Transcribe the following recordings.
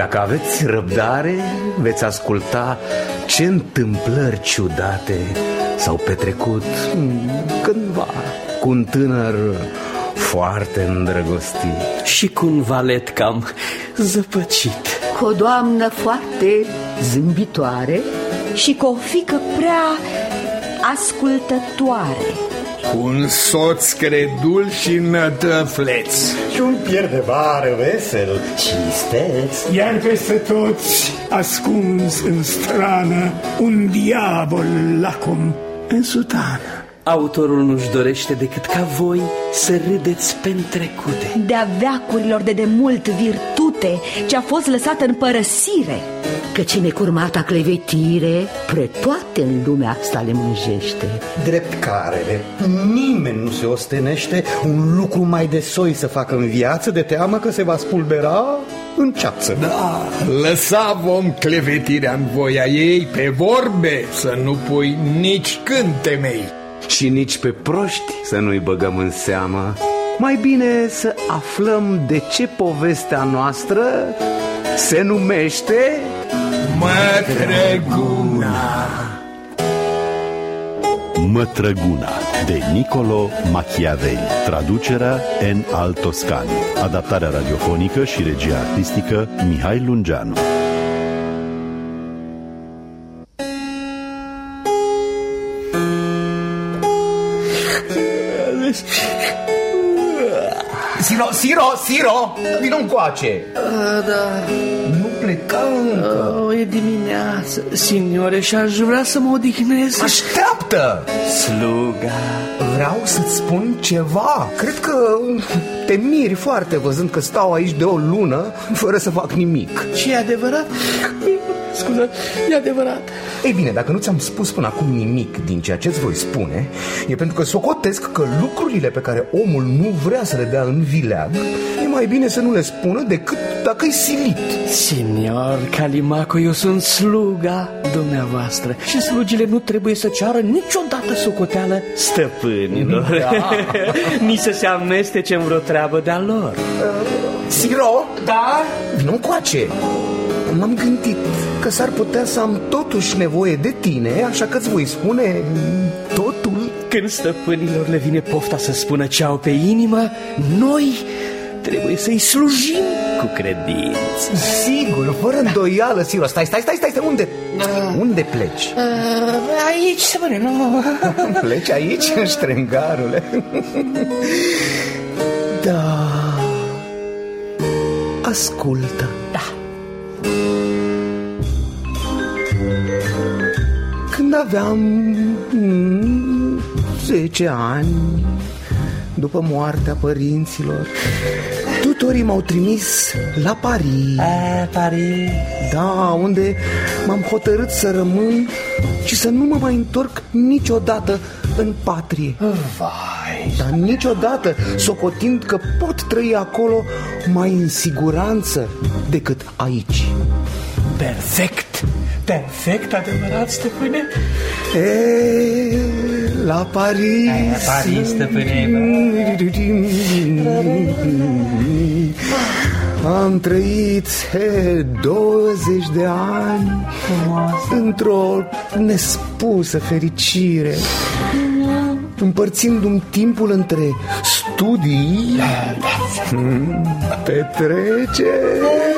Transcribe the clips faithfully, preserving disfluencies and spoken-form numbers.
Dacă aveți răbdare, veți asculta ce întâmplări ciudate s-au petrecut cândva cu un tânăr foarte îndrăgostit și cu un valet cam zăpăcit, cu o doamnă foarte zâmbitoare și cu o fiică prea ascultătoare, cu un soț credul și nătăfleț și un pier de vară vesel și isteț. Iar peste toți, ascuns în strană, un diavol lacom în sutană. Autorul nu-și dorește decât ca voi să râdeți pe-ntrecute de-a veacurilor de demult virtute ce a fost lăsată în părăsire, căci necurmata clevetire pre toate în lumea asta le mânjește. Drept carele, nimeni nu se ostenește un lucru mai de soi să facă în viață, de teamă că se va spulbera în ceață. Da, lăsa vom clevetirea în voia ei, pe vorbe să nu pui nici când temei și nici pe proști să nu-i băgăm în seamă. Mai bine să aflăm de ce povestea noastră se numește Mătrăguna. Mătrăguna de Niccolo Machiavelli. Traducerea N. Al Toscani. Adaptarea radiofonică și regia artistică Mihai Lungeanu. Siro, Siro, Siro, vino încoace. A, da. Nu pleca încă. O, e dimineață, signore, și aș vrea să mă odihnesc. Așteaptă! Sluga. Vreau să-ți spun ceva. Cred că te miri foarte văzând că stau aici de o lună fără să fac nimic. Și e adevărat? Scuze, e adevărat. Ei bine, dacă nu ți-am spus până acum nimic din ceea ce-ți voi spune, e pentru că socotesc că lucrurile pe care omul nu vrea să le dea în vileag, e mai bine să nu le spună decât dacă-i silit. Signor Calimaco, eu sunt sluga dumneavoastră și slugile nu trebuie să ceară niciodată socoteală stăpânilor. Da. Nici să se amestece în vreo treabă de-a lor. uh, Siro? Da? Vino încoace. M-am gândit că s-ar putea să am totuși nevoie de tine, așa că îți voi spune totul. Când stăpânilor le vine pofta să spună ce au pe inimă, noi trebuie să-i slujim cu credință. Sigur, fără îndoială, Siro. Stai, stai, stai, stai, stai. Unde, uh, unde pleci? Uh, aici, stăpâne, nu. Pleci aici, ștrengarule? Da. Ascultă. Da. Când aveam zece ani, după moartea părinților, tutorii m-au trimis la Paris. A, Paris. Da, unde m-am hotărât să rămân și să nu mă mai întorc niciodată în patrie. Vai. Dar niciodată, socotind că pot trăi acolo mai în siguranță decât aici. Perfect. Perfect, adevărat, stăpâne? E, la Paris. Aia, Paris, stăpâne. Am trăit he, douăzeci de ani într-o nespusă fericire, împărțindu-mi timpul între studii, petreceri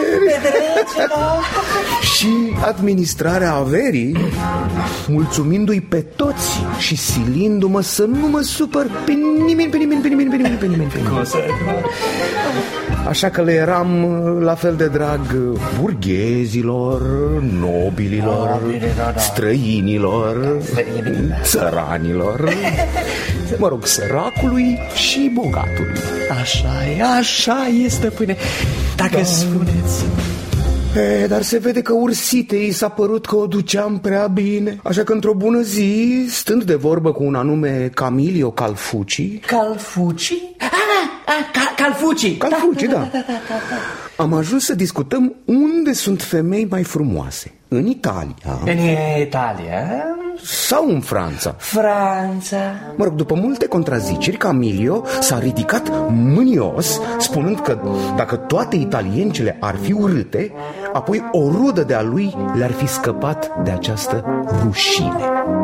și administrarea averii, mulțumindu-i pe toți și silindu-mă să nu mă supăr pe nimeni, pe nimeni, pe nimeni, pe nimeni, pe nimeni, pe nimeni. Așa că le eram la fel de drag burghezilor, nobililor, străinilor, țăranilor, mă rog, săracului și bogatului. Așa e, așa e, stăpâne, dacă da. Spuneți. E, dar se vede că ursitei s-a părut că o duceam prea bine. Așa că într-o bună zi, stând de vorbă cu un anume Camilio Calfucci. Calfucci? Ah, ah, cal Calfucci Calfucci, da, da, da. da, da, da, da. Am ajuns să discutăm unde sunt femei mai frumoase. În Italia. În Italia? sau în Franța? Franța. Mă rog, după multe contraziceri, Camilio s-a ridicat mânios, spunând că dacă toate italiencele ar fi urâte, apoi o rudă de-a lui le-ar fi scăpat de această rușine.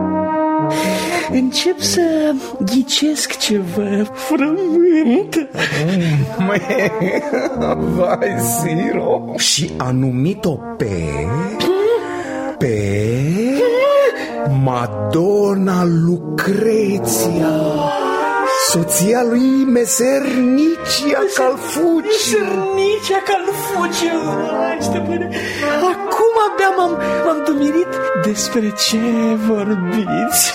Încep să ghicesc ceva frământ. Vai, Siro. Și a numit-o pe... Pe... Madonna Lucreția, soția lui Meser Nicia Calfucci. Nicia Calfucci. Stăpâne, acum abia m-am, m-am dumirit despre ce vorbiți.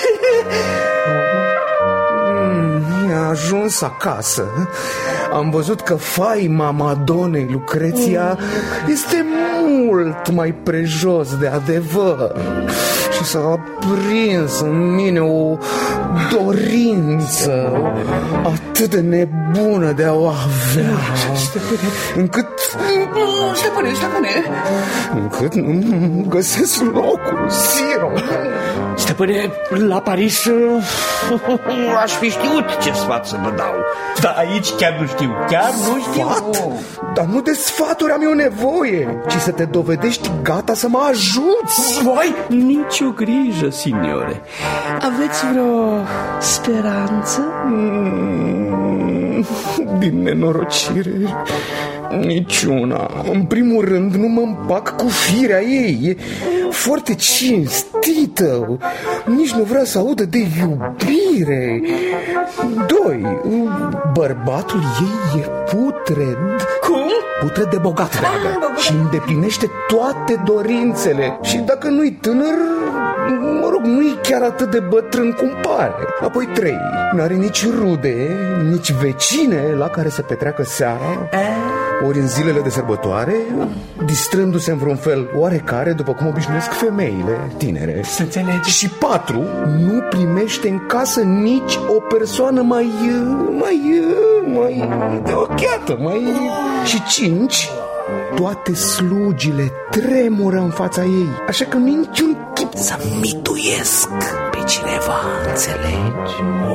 Mi-a ajuns acasă. Am văzut că faima Madonei Lucreția este mult mai prejos de adevăr. Și s-a aprins în mine o dorință atât de nebună de a o avea, încât... Stăpâne, stăpâne Încât nu găsesc locul, Siro. Stăpâne, la Paris aș fi știut ce sfat să vă dau. Dar aici chiar nu știu, chiar nu știu. Sfat? Dar nu de sfaturi am eu nevoie, ci să te dovedești gata să mă ajuți. Voi? Nici o grijă, signore. Aveți vreo speranță? Mm, din nenorocire, niciuna. În primul rând, nu mă împac cu firea ei. E foarte cinstită. Nici nu vrea să audă de iubire. Doi, bărbatul ei e putred. Cum? Putred de bogat, dragă. Și îndeplinește toate dorințele. Și dacă nu-i tânăr, mă rog, nu-i chiar atât de bătrân cum pare. Apoi trei, n-are nici rude, nici vecine la care să petreacă seara, ori în zilele de sărbătoare, distrându-se în vreun fel oarecare, după cum obișnuiesc femeile tinere. Să înțelegi. Și patru, nu primește în casă nici o persoană mai, mai, mai de ochiată, mai... Și cinci, toate slugile tremură în fața ei, așa că nu-i niciun chip să mituiesc pe cineva, înțelegi?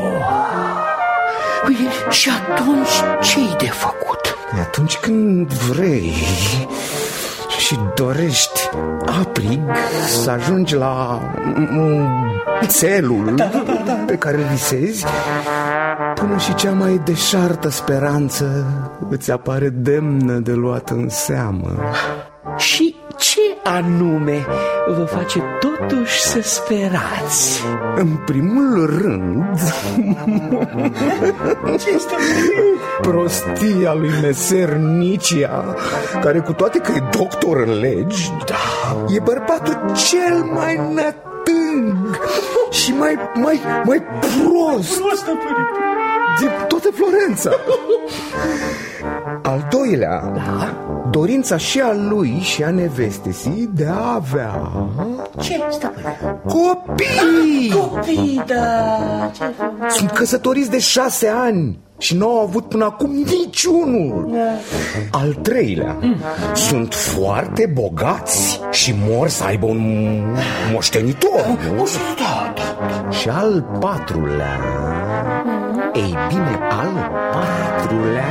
Păi, și atunci ce-i de făcut? Atunci când vrei și dorești aprig să ajungi la țelul pe care îl visezi, până și cea mai deșartă speranță îți apare demnă de luat în seamă. Și ce anume vă face totuși să sperați? În primul rând, prostia lui Meser Nicia, care cu toate că e doctor în legi, e bărbatul cel mai nătâng și mai, mai, mai prost din toată Florența. Al doilea, da? Dorința și a lui și a nevestesii de a avea... Ce, stăpâne? Copii! Copii, da. Sunt căsătoriți de șase ani și nu au avut până acum niciunul. Al treilea, mm. sunt foarte bogați și mor să aibă un moștenitor. Și al patrulea, ei bine, al patrulea,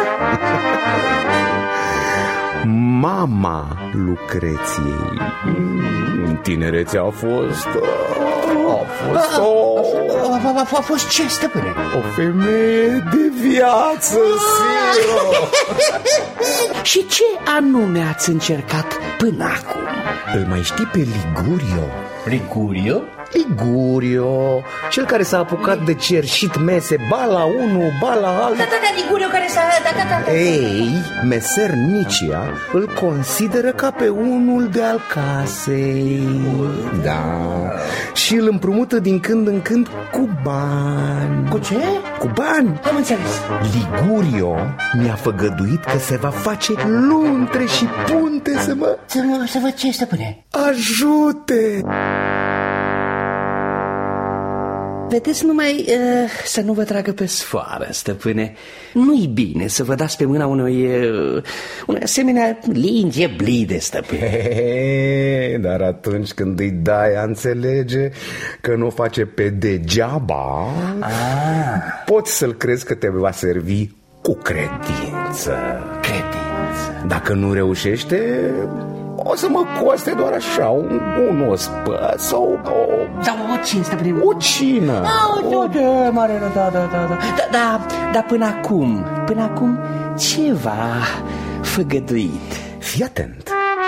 mama Lucreției în tinerețe a fost A fost o... A fost ce, stăpâne? O femeie de viață, Siro. Și ce anume ați încercat până acum? Îl mai știi pe Ligurio? Ligurio? Ligurio, cel care s-a apucat de cerșit mese, ba la unul, ba la altul. Da, da, da, Ligurio care s-a... Da, da, da. Ei, Meser Nicia îl consideră ca pe unul de al casei. Da. Și îl împrumută din când în când cu bani. Cu ce? Cu bani. Am înțeles. Ligurio mi-a făgăduit că se va face luntre și punte să mă... Să, mă, să văd ce, stăpâne? Ajute! vedeți numai uh, să nu vă tragă pe sfoară, stăpâne. Nu-i bine să vă dați pe mâna unui, uh, unui asemenea linge blide, stăpâne. He, dar atunci când îi dai a înțelege că nu o face pe degeaba, ah. poți să-l crezi că te va servi cu credință. Credință. Dacă nu reușește, o să mă coste doar așa un, un ospăț sau o... Sau o cină, stăpâne. O cină. Ah, o... Da, mare, da, da, da, da. Da, da, da, până acum, până acum, ce v-a făgăduit? Fii atent.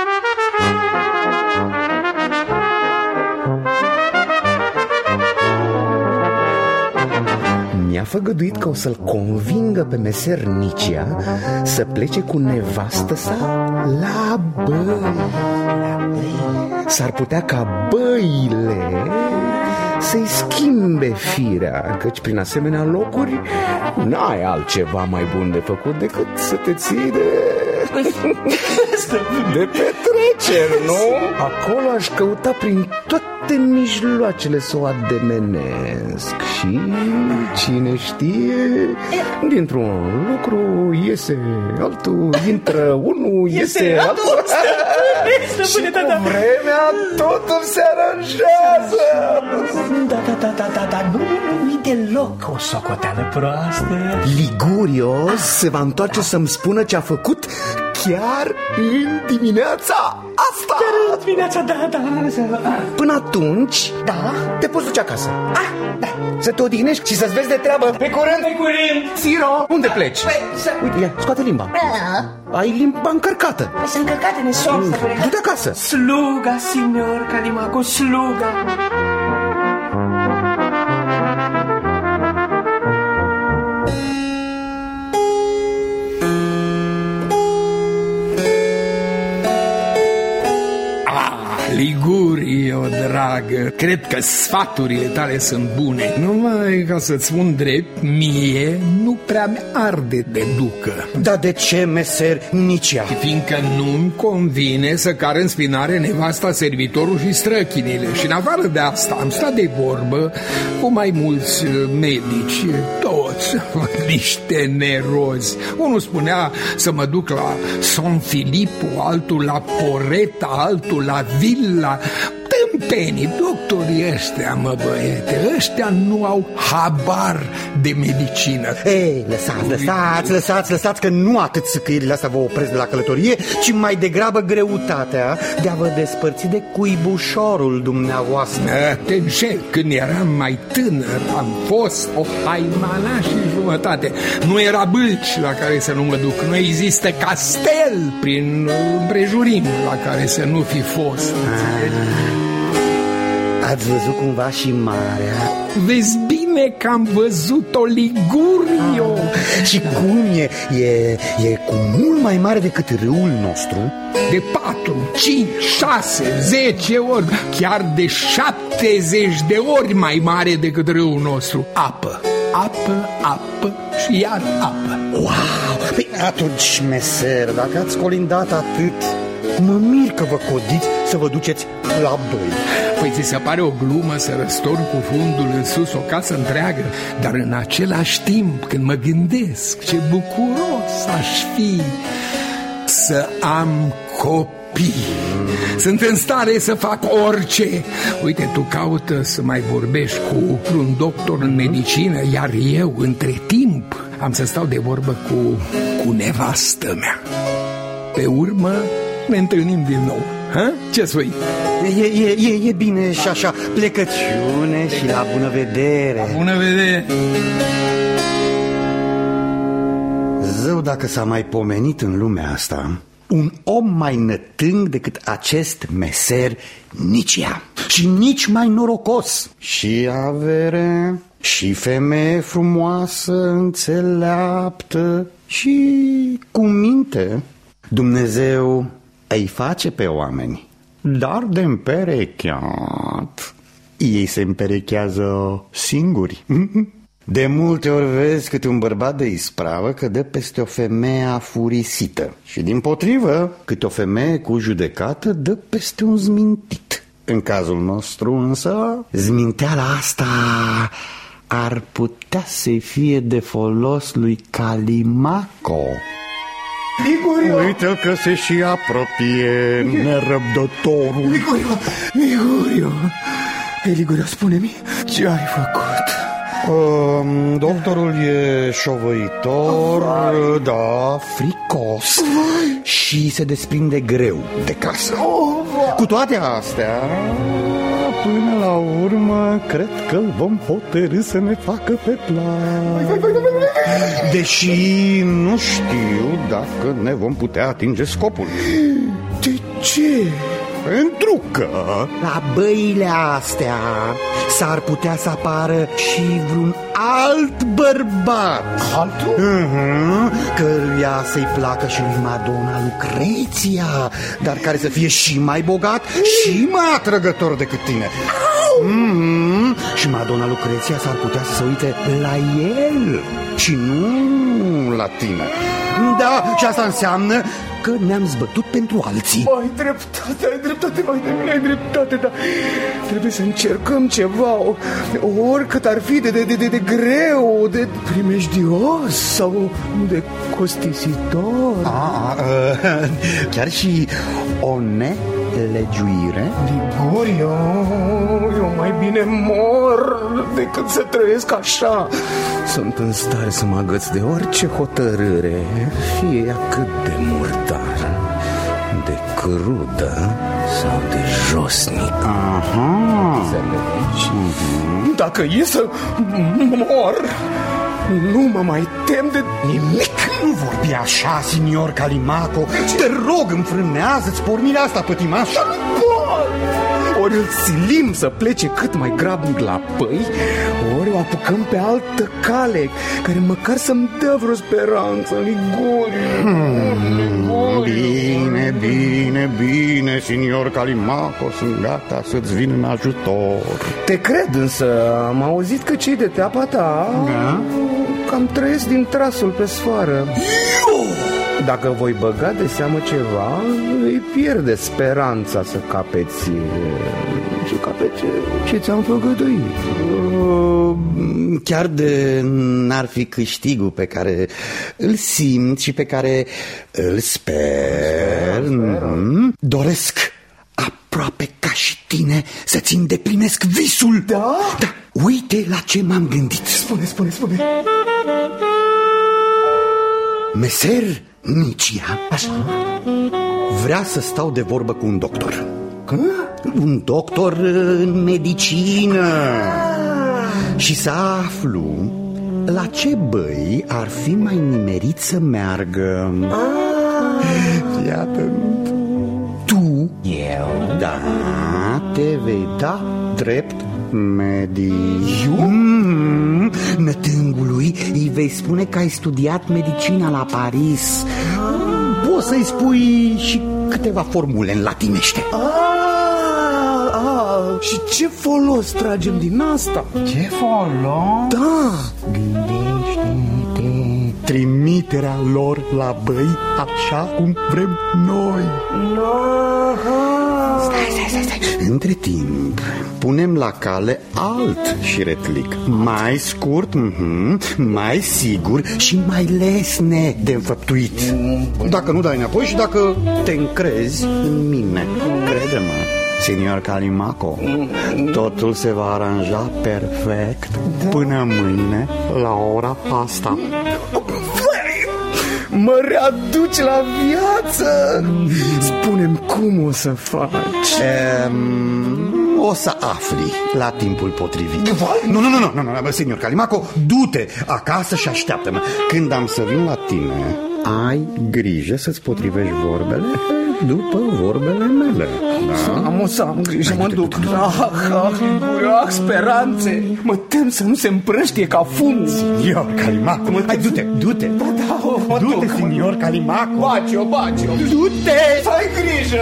Mi-a făgăduit că o să-l convingă pe meser Nicia să plece cu nevastă sa la băi. S-ar putea ca băile să-i schimbe firea, căci prin asemenea locuri n-ai altceva mai bun de făcut decât să te ții de... de petreceri, nu? Acolo aș căuta prin toate mijloacele să o ademenesc. Și cine știe, dintr-un lucru iese altul, intră unul, iese, iese altul. Și cu vremea totul se aranjează. Da, da, da, da, da, da, nu, nu-i deloc o socoteală proastă. Ligurios se va întoarce să-mi spună ce a făcut chiar în dimineața asta. Chiar în dimineața, da, da. Până atunci, da, te poți duce acasă. Ah, da. Să te odihnești și să-ți vezi de treabă. Pe curând, pe curând. Siro, unde pleci? Păi, să... Uite, ia, scoate limba. Da. Ai limba încărcată. Sunt încărcate, ne somn. Du-te acasă. Sluga, signor Calimaco, sluga. Ligurio, dragă, cred că sfaturile tale sunt bune. Numai ca să-ți spun drept, mie nu prea mi-arde de ducă. Dar de ce, meser Nicia? Fiindcă nu-mi convine să car în spinare nevasta, servitorul și străchinile. Și în afară de asta am stat de vorbă cu mai mulți medici, toți niște nerozi. Unul spunea să mă duc la San Filippo, altul la Poreta, altul la Villa. Tâmpenii, doctorii ăștia, mă băiete, ăștia nu au habar de medicină. Ei, lăsați, lăsați, lăsați, lăsați, că nu atât săcăirile astea vă opresc de la călătorie, ci mai degrabă greutatea de a vă despărți de cuibușorul dumneavoastră. Te înșel, când eram mai tânăr, am fost o haimana și jumătate. Nu era bâlci la care să nu mă duc, nu există castel prin împrejurim la care să nu fi fost. Ați văzut cumva și marea? Vezi bine că am văzut-o, Ligurio. Ah, și cum e? E, e cu mult mai mare decât râul nostru? De patru, cinci, șase, zece ori, chiar de șaptezeci de ori mai mare decât râul nostru. Apă, apă, apă și iar apă. Wow! Păi atunci, meser, dacă ați colindat atât, mă mir că vă codiți să vă duceți la doi. Păi ți se pare o glumă să răstorn cu fundul în sus o casă întreagă, dar în același timp, când mă gândesc ce bucuros aș fi să am copii, sunt în stare să fac orice. Uite, tu caută să mai vorbești cu un doctor în medicină, iar eu, între timp, am să stau de vorbă cu, cu nevastă mea. Pe urmă ne întâlnim din nou. Ha? Ce spui? E, e, e, e bine și așa. Plecăciune și la bună vedere. La bună vedere. Zău, dacă s-a mai pomenit în lumea asta un om mai nătâng decât acest meser Nicia. Și nici mai norocos. Și avere, și femeie frumoasă, înțeleaptă și cu minte. Dumnezeu îi face pe oameni, dar de împerecheat ei se împerechează singuri. De multe ori vezi câte un bărbat de ispravă că dă peste o femeie afurisită și dimpotrivă câte o femeie cu judecată dă peste un zmintit. În cazul nostru însă, zminteala asta ar putea să-i fie de folos lui Calimaco. Ligurio! Uite-l că se și apropie nerăbdătorul. Ligurio! Ligurio! Ei, Ligurio, spune-mi, ce ai făcut? Um, doctorul e șovăitor, oh, da, fricos, oh, și se desprinde greu de casă. Oh, cu toate astea, până la urmă, cred că vom hotărî să ne facă pe plac. Deși nu știu dacă ne vom putea atinge scopul. De ce? Pentru că la băile astea s-ar putea să apară și vreun alt bărbat. Altul? Uh-huh, căruia să-i placă și lui Madonna Lucreția, dar care să fie și mai bogat și mai atrăgător decât tine. Mm-hmm. Și Madonna Lucreția s-ar putea să se uite la el și nu la tine. Da, și asta înseamnă că ne-am zbătut pentru alții. Ai dreptate, ai dreptate, mai de mine ai dreptate, dar trebuie să încercăm ceva, oricât ar fi de, de, de, de greu, de primejdios sau de costisitor. A, a, chiar și o nelegiuire. Ligurio, eu mai bine mor decât să trăiesc așa. Sunt în stare să mă agăț de orice hotărâre, fie ea cât de murdară, de crudă sau de josnic. Aha. Înțelegi? Dacă e să mor, nu mă mai tem de nimic. Nu vorbi așa, signor Calimaco. Te rog, înfrânează-ți pornirea asta pătimașă. Ori îl silim să plece cât mai grabnic la păi, ori o apucăm pe altă cale, care măcar să-mi dă vreo speranță. Ligurio, hmm, Ligurio. Bine, bine, bine, signor Calimaco, sunt gata să-ți vin în ajutor. Te cred, însă am auzit că cei de teapa ta, da? cam trăiesc din trasul pe sfoară. Dacă voi băga de seamă ceva, îi pierde speranța să capeți și capeți ce ți-am făgăduit. Chiar de n-ar fi câștigul pe care îl simt și pe care îl sper, sper doresc aproape ca și tine să-ți îndeplinesc visul. Da? Da, uite la ce m-am gândit. Spune, spune, spune. Meser Nicia, așa, vrea să stau de vorbă cu un doctor. Că? Un doctor în medicină. Și să aflu la ce băi ar fi mai nimerit să meargă. Fii atent. Tu, eu, da, te vei da drept medic. Mm, nătângului îi vei spune că ai studiat medicina la Paris. Poți să-i spui și câteva formule în latinește. Ah, ah, și ce folos tragem din asta? Ce folos? Da. Gândește-te, trimiterea lor la băi așa cum vrem noi. No. Stai, stai, stai, stai. Între timp, punem la cale alt șiretlic, mai scurt, mm-hmm, mai sigur și mai lesne de înfăptuit. Dacă nu dai înapoi și dacă te încrezi în mine, crede-mă, signor Calimaco, totul se va aranja perfect până mâine la ora asta. Mă readuci la viață. Spune-mi cum o să faci. um, O să afli la timpul potrivit. Nu, nu, nu, nu, nu, nu, signor Calimaco, du-te acasă și așteaptă-mă. Când am să vin la tine, ai grijă să-ți potrivești vorbele după vorbele mele, da? Am o să am grijă, mă duc. Ah, ah, ah, speranțe. Mă tem să nu se împrăștie ca funzi. Signor Calimaco, hai, du-te, du-te. Da, da, mă duc. Du-te, signor Calimaco. Bacio, bacio. Du-te. Să ai grijă.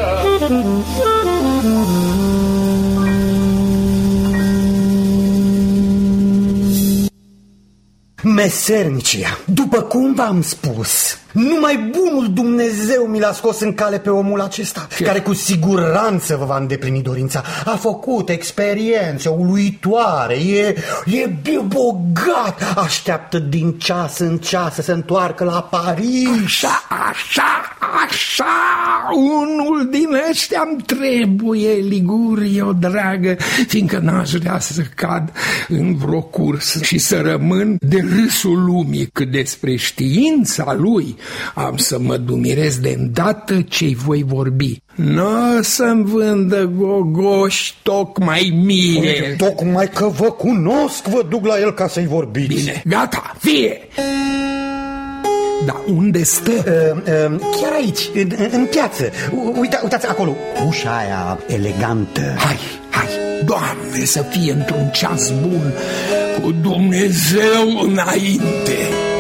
Mesernicia, după cum v-am spus, Numai bunul Dumnezeu mi l-a scos în cale pe omul acesta, Ce? care cu siguranță vă va îndeplini dorința. A făcut experiențe uluitoare, e, e bogat, așteaptă din ceas în ceas să se întoarcă la Paris. Așa, așa, așa, unul din ăștia-mi trebuie, Ligurio dragă, fiindcă n-aș vrea să cad în vreo cursă și să rămân de râsul lumii, cât despre știința lui am să mă dumirez de îndată ce-i voi vorbi. N-o să-mi vândă gogoși tocmai mie. Uite, tocmai că vă cunosc, vă duc la el ca să-i vorbiți. Bine, gata, fie! Dar unde stă? Uh, uh, chiar aici, în, în piață. Uita, uitați acolo, ușa aia elegantă. Hai, hai, Doamne, să fie într-un ceas bun, cu Dumnezeu înainte.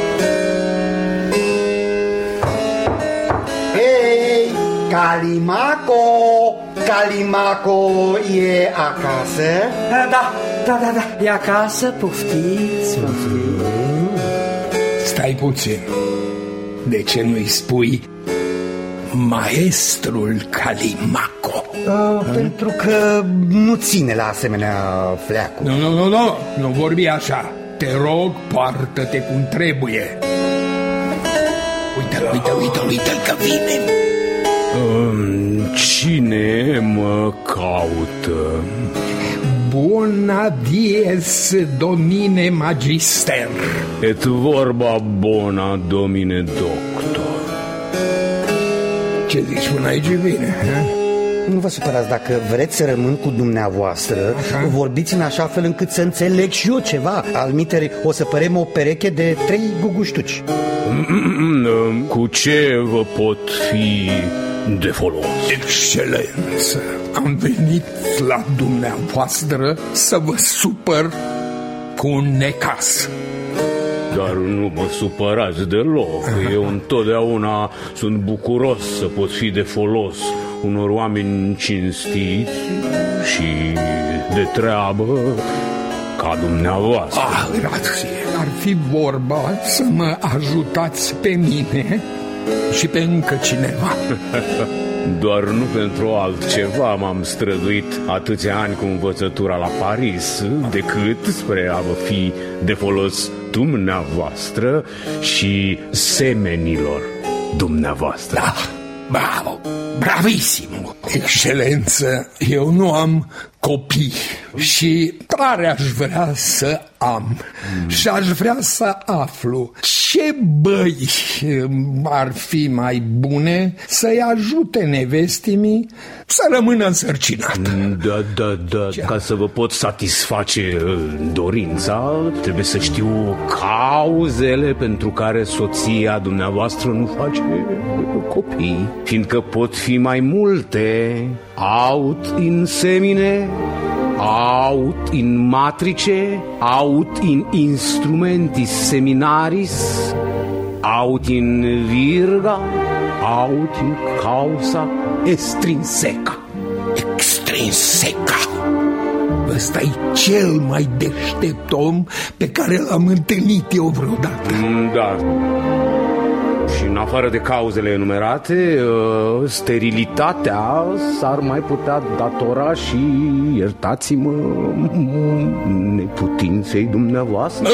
Hei, Calimaco, Calimaco e acasă? Da, da, da, da, da. E acasă, poftiți, poftiți. Stai puțin. De ce nu-i spui maestrul Calimaco? Uh, pentru că nu ține la asemenea fleacuri. Nu, nu, nu, nu, nu vorbi așa. Te rog, poartă-te cum trebuie. Uite-l, uite-l, uite-l, uite-l că vine. Um, cine mă caută? Bona dies, domine magister. Et vorba bona, domine doctor. Ce zici, până aici bine, he? Nu vă supărați, dacă vreți să rămân cu dumneavoastră, Așa. vorbiți în așa fel încât să înțeleg și eu ceva. Almiteri, o să părem o pereche de trei guguștuci. Cu ce vă pot fi de folos? Excelență, am venit la dumneavoastră să vă supăr cu un necaz. Dar nu mă supărați deloc. Eu întotdeauna sunt bucuros să pot fi de folos unor oameni cinstiți și de treabă ca dumneavoastră. Ah, grație. Ar fi vorba să mă ajutați pe mine și pe încă cineva. Doar nu pentru altceva m-am străduit atâția ani cu învățătura la Paris, decât spre a vă fi de folos dumneavoastră și semenilor dumneavoastră. Da, bravo, bravissimo. Excelență, eu nu am copii și tare aș vrea să am. Mm. Și aș vrea să aflu ce băi ar fi mai bune să-i ajute nevestimii să rămână însărcinată. Da, da, da, Ce? Ca să vă pot satisface dorința, trebuie să știu cauzele pentru care soția dumneavoastră nu face copii, fiindcă pot fi mai multe: aut in semine, aut in matrice, aut in instrumentis seminaris, aut in virga, aut in causa extrinseca. Extrinseca? Ăsta e cel mai deștept om pe care l-am întâlnit eu vreodată. Da. Și în afară de cauzele enumerate, sterilitatea s-ar mai putea datora și, iertați-mă, neputinței dumneavoastră.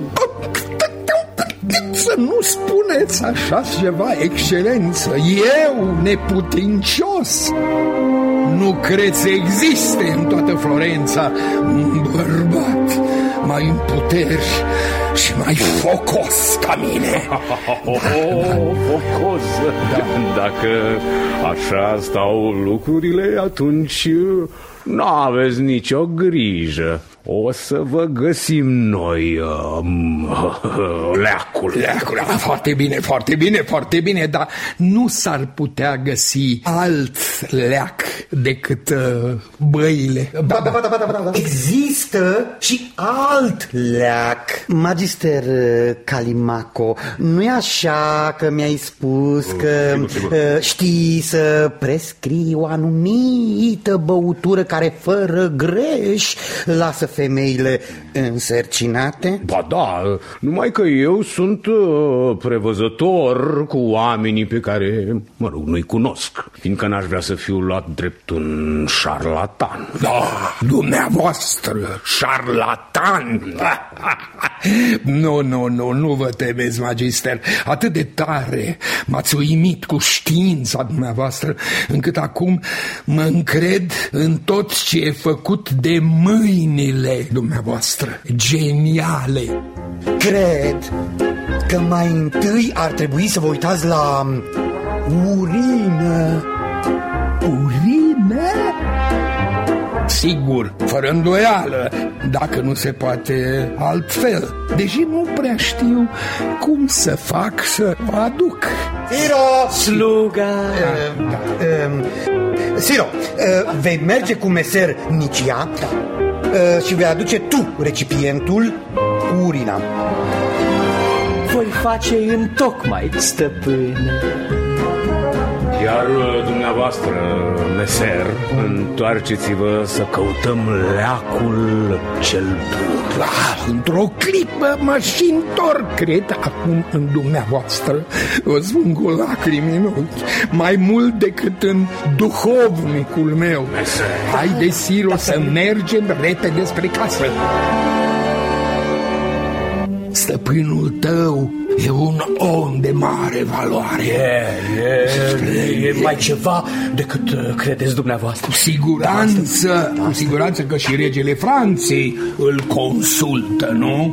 Să nu spuneți așa ceva, excelență. Eu, neputincios? Nu cred să existe în toată Florența un bărbat mai în puteri și mai focos ca mine. Oh, focos. Da. Dacă așa stau lucrurile, atunci nu aveți nicio grijă. O să vă găsim noi um, leacul. Leacul, foarte bine, foarte bine, foarte bine, dar nu s-ar putea găsi alt leac decât uh, băile. Da, da, da, da, da, da. Există și alt leac. Magister Calimaco, nu-i așa că mi-ai spus că sigur, sigur. Uh, știi să prescrii o anumită băutură care fără greș lasă femeile însărcinate? Ba da, numai că eu sunt uh, prevăzător cu oamenii pe care, mă rog, nu-i cunosc, fiindcă n-aș vrea să fiu luat drept un șarlatan. Da, dumneavoastră, șarlatan! Nu, nu, nu, nu vă temeți, magister. Atât de tare m-ați uimit cu știința dumneavoastră, încât acum mă încred în tot ce e făcut de mâinile dumneavoastră, geniale. Cred că mai întâi ar trebui să vă uitați la urină. Urină? Sigur, fără îndoială, dacă nu se poate altfel. Deși nu prea știu cum să fac să o aduc. Siro! Sluga! Uh, da, uh, Siro, uh, vei merge cu meser Nicia uh, și vei aduce tu recipientul cu urina. Voi face întocmai, stăpâne. Iar dumneavoastră, meser, întoarceți-vă să căutăm leacul cel bun. Ah, într-o clipă mă-și întorc, cred, acum în dumneavoastră. Vă spun cu lacrimi în ochi, mai mult decât în duhovnicul meu. Meser. Haide, Siro, să mergem repede spre casă. Stăpânul tău e un om de mare valoare. E, e, e mai ceva decât uh, credeți dumneavoastră. Cu siguranță, cu siguranță că și regele Franței îl consultă, nu?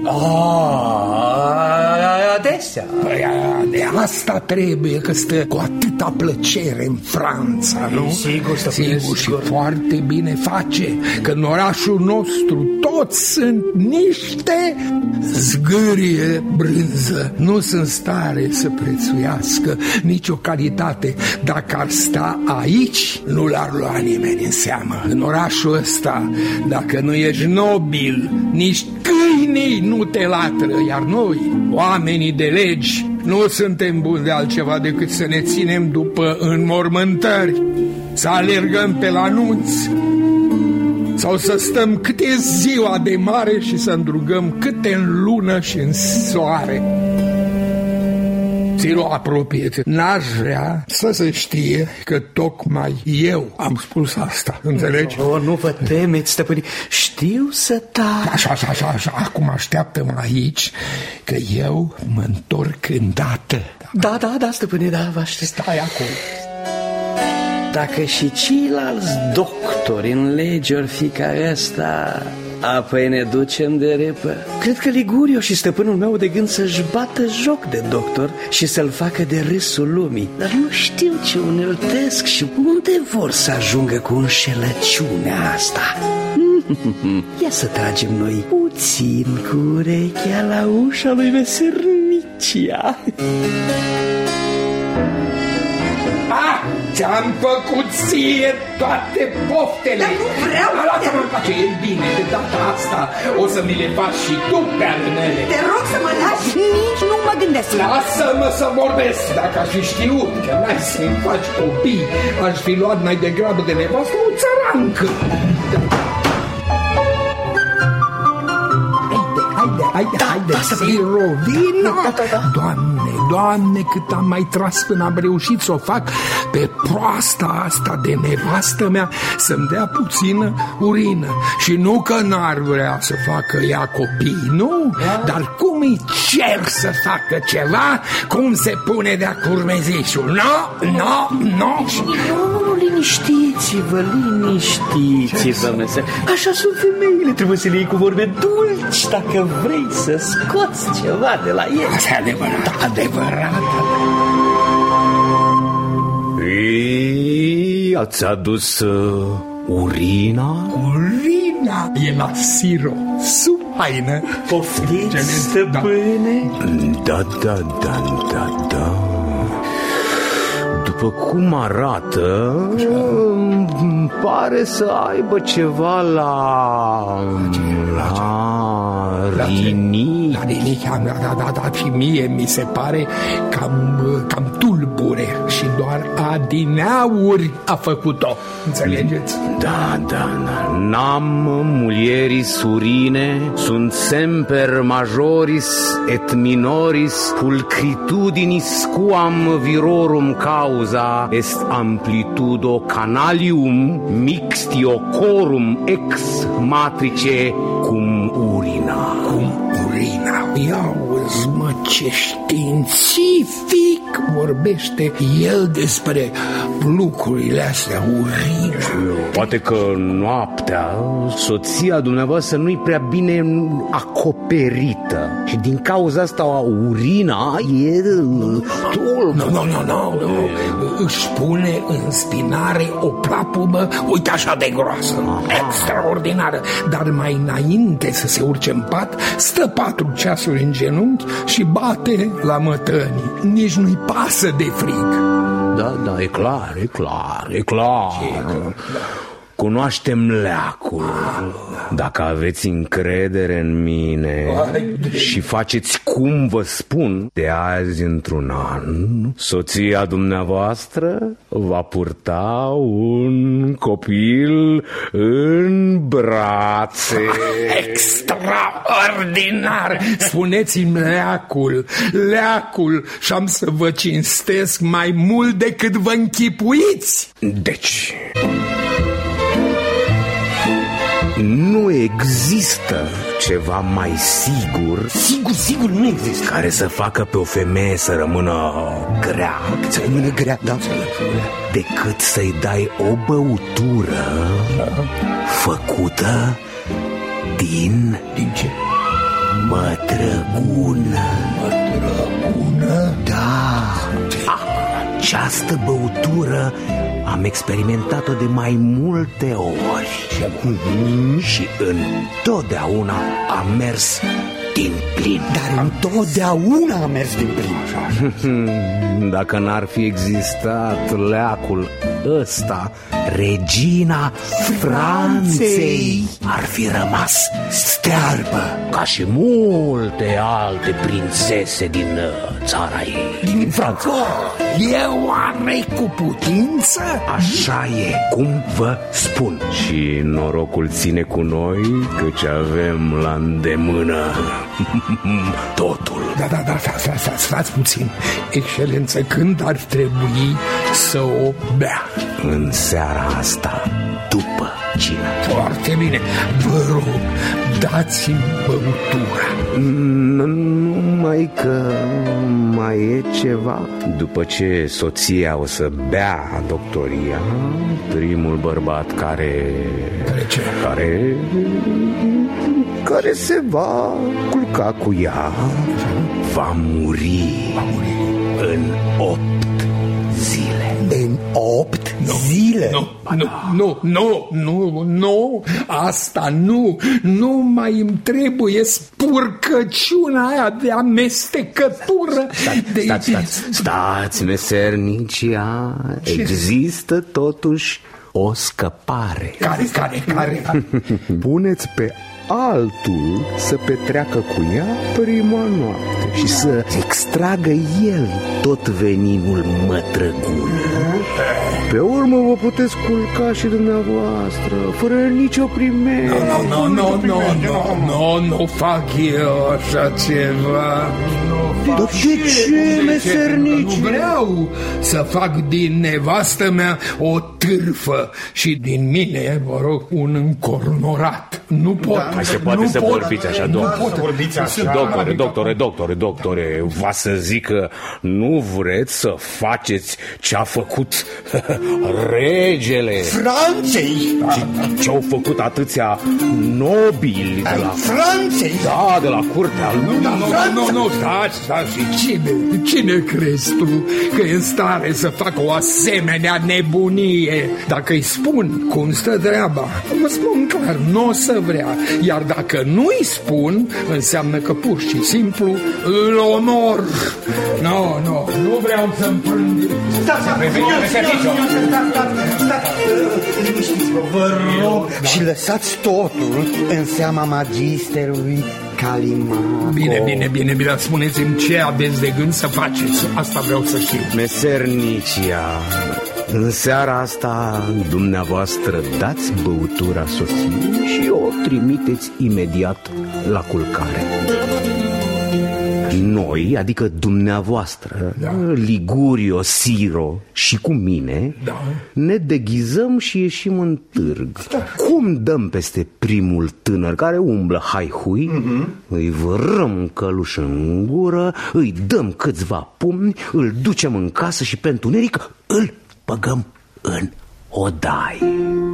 Ah, adesea. Păi, de asta trebuie, că stă cu atâta plăcere în Franța, nu? Sigur, stăpâne, sigur, sigur. și foarte bine face, că în orașul nostru toți sunt niște zgârie brânză. Nu sunt stare să prețuiască nicio calitate. Dacă ar sta aici, nu l-ar lua nimeni în seamă. În orașul ăsta, dacă nu ești nobil, nici câinii nu te latră. Iar noi, oamenii de legi, nu suntem buni de altceva decât să ne ținem după înmormântări, să alergăm pe la nunți, sau să stăm câte ziua de mare și să îndrugăm câte în lună și în soare. Siro, apropie-te. N-aș vrea să se știe că tocmai eu am spus asta, înțelegi? Oh, nu vă temeți, stăpâni, știu să tac. Așa, așa, așa, așa, acum așteaptă-mă aici, că eu mă întorc îndată. Da, da, da, stăpâne, da, vă aștept. Stai acolo. Dacă și ceilalți doctori în lege or fi ca ăsta, apoi ne ducem de repă. Cred că Ligurio și stăpânul meu de gând să-și bată joc de doctor și să-l facă de râsul lumii. Dar nu știu ce uneltesc și unde vor să ajungă cu înșelăciunea asta. Ia să tragem noi puțin cu urechea la ușa lui Mesernicia. Ah, ți-am făcut ție toate poftele. Dar nu vreau. Lasă-mă în pace, e bine, de data asta o să mi le faci și tu pe ale mele. Te rog să mă lași, nici nu mă gândesc. Lasă-mă să vorbesc. Dacă aș fi știut că n-ai să-mi faci copii, aș fi luat mai degrabă de nevastă o țărancă. Haide, haide, Da, haide, da, să Siro, vino! Da, da, da. Doamne, Doamne, cât am mai tras până am reușit să o fac pe proasta asta de nevastă mea să-mi dea puțină urină. Și nu că n-ar vrea să facă ea copii, nu? Da. Dar cum îi cer să facă ceva, cum se pune de-a curmezișul? Nu, nu, nu! Nu, liniștiți-vă, liniștiți-vă, meser. Așa sunt femeile, trebuie să le iei cu vorbe dulci dacă vrei să scoți ceva de la ele. Asta e adevărat, adevărat. Ei, ați adus uh, urina? Urina e la Siro, sub haină. Poftiți, stăpâne? Da, da, da, da, da. După cum arată, îmi pare să aibă ceva la La Rini. La Rini, da, da, da, da, și mie mi se pare cam, cam tulbure și doar adineauri a făcut-o. Înțelegeți? Da, da, da. Nam mulieris surine sunt semper majoris et minoris pulcritudinis quam virorum causa est amplitudo canalium mixtio corum ex matrice cum urina. Cum urina? Ia-uzi, mă, ce științific vorbește el despre lucrurile astea, urina. Poate că noaptea soția dumneavoastră nu-i prea bine acoperită și din cauza asta urina e tulbă. Nu, nu, nu, nu, nu. Își pune în spinare o plapumă, uite așa de groasă, extraordinară. Dar mai înainte să se urce în pat, stă patru ceasuri în genunchi și bate la mătănii. Nici nu-i pasă de frig. Da, da, e clar, e clar, e clar. Cunoaștem leacul. Dacă aveți încredere în mine și faceți cum vă spun, de azi într-un an, soția dumneavoastră va purta un copil în brațe. Extraordinar! Spuneți-mi leacul, leacul, și am să vă cinstesc mai mult decât vă închipuiți. Deci... nu există ceva mai sigur, Sigur, sigur, nu există, care să facă pe o femeie să rămână grea, să rămână grea, da, decât să-i dai o băutură făcută din... Din ce? Mătrăgună. Mătrăgună? Da. Această băutură am experimentat-o de mai multe ori și întotdeauna a mers din plin. Dar întotdeauna a mers din plin. Dacă n-ar fi existat leacul ăsta, regina Franței ar fi rămas stearbă, ca și multe alte prințese din țara ei. Din Franța. E oare cu putință? Așa e, cum vă spun. Și norocul ține cu noi, căci avem la îndemână totul. Da, da, da, stați, stați, stați puțin. Excelență, când ar trebui să o bea? În seara asta, după cină. Foarte bine. Vă rog, dați-mi băutura. Numai că mai e ceva. După ce soția o să bea doctoria, primul bărbat care... Care ce? Care... care se va culca cu ea va muri, Va muri în opt zile. În opt zile? Nu, nu, nu, nu, nu, nu, asta nu, nu mai îmi trebuie spurcăciunea aia de amestecătură. Stați, de... stați, stați, stați, mesernicia, există totuși o scăpare. Care, care, care? Puneți pe altul să petreacă cu ea prima noapte Și să extragă el tot veninul mătrăgun. Pe urmă vă puteți culca și dumneavoastră, fără nicio primere. Nu, nu, nu, nu, nu, nu, nu fac eu așa ceva. Dar de ce, mesernici? Nu vreau să fac din nevastă mea o târfă și din mine, vă rog, un încornorat. Nu pot. Mai se poate nu să pot, vorbiți așa, nu doctor. pot vorbiți așa. Doctore, doctore, doctore, doctore, va să zic că nu vreți să faceți ce a făcut regele Franței? Ce-au făcut atâția nobili de la... Franței? Da, de la curtea lui. Nu, nu, nu, stați, stați, și cine, cine crezi tu că e în stare să facă o asemenea nebunie? Dacă îi spun cum stă treaba, vă spun clar, nu o să vrea. Iar dacă nu îi spun, înseamnă că pur și simplu îl omor. Nu, nu, nu vreau să-mi prând. Vă rog, Și lăsați totul în seama magisterului Calimaco. Bine, bine, bine, bine, spuneți-mi ce aveți de gând să faceți. Asta vreau să știu. Mesernicia, în seara asta dumneavoastră dați băutura soției și o trimiteți imediat la culcare. Noi, adică dumneavoastră, da. Ligurio, Siro și cu mine, da. Ne deghizăm și ieșim în târg. Da. Cum dăm peste primul tânăr care umblă hai-hui, mm-hmm. Îi vărăm căluș în gură, îi dăm câțiva pumni, îl ducem în casă și pe întuneric îl băgăm în odaie.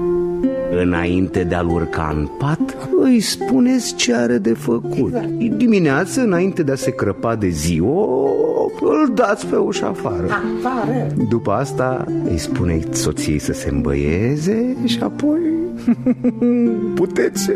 Înainte de a-l urca în pat, îi spuneți ce are de făcut. Dimineață, înainte de a se crăpa de ziua, îl dați pe ușa afară. După asta îi spuneți soției să se îmbăieze și apoi puteți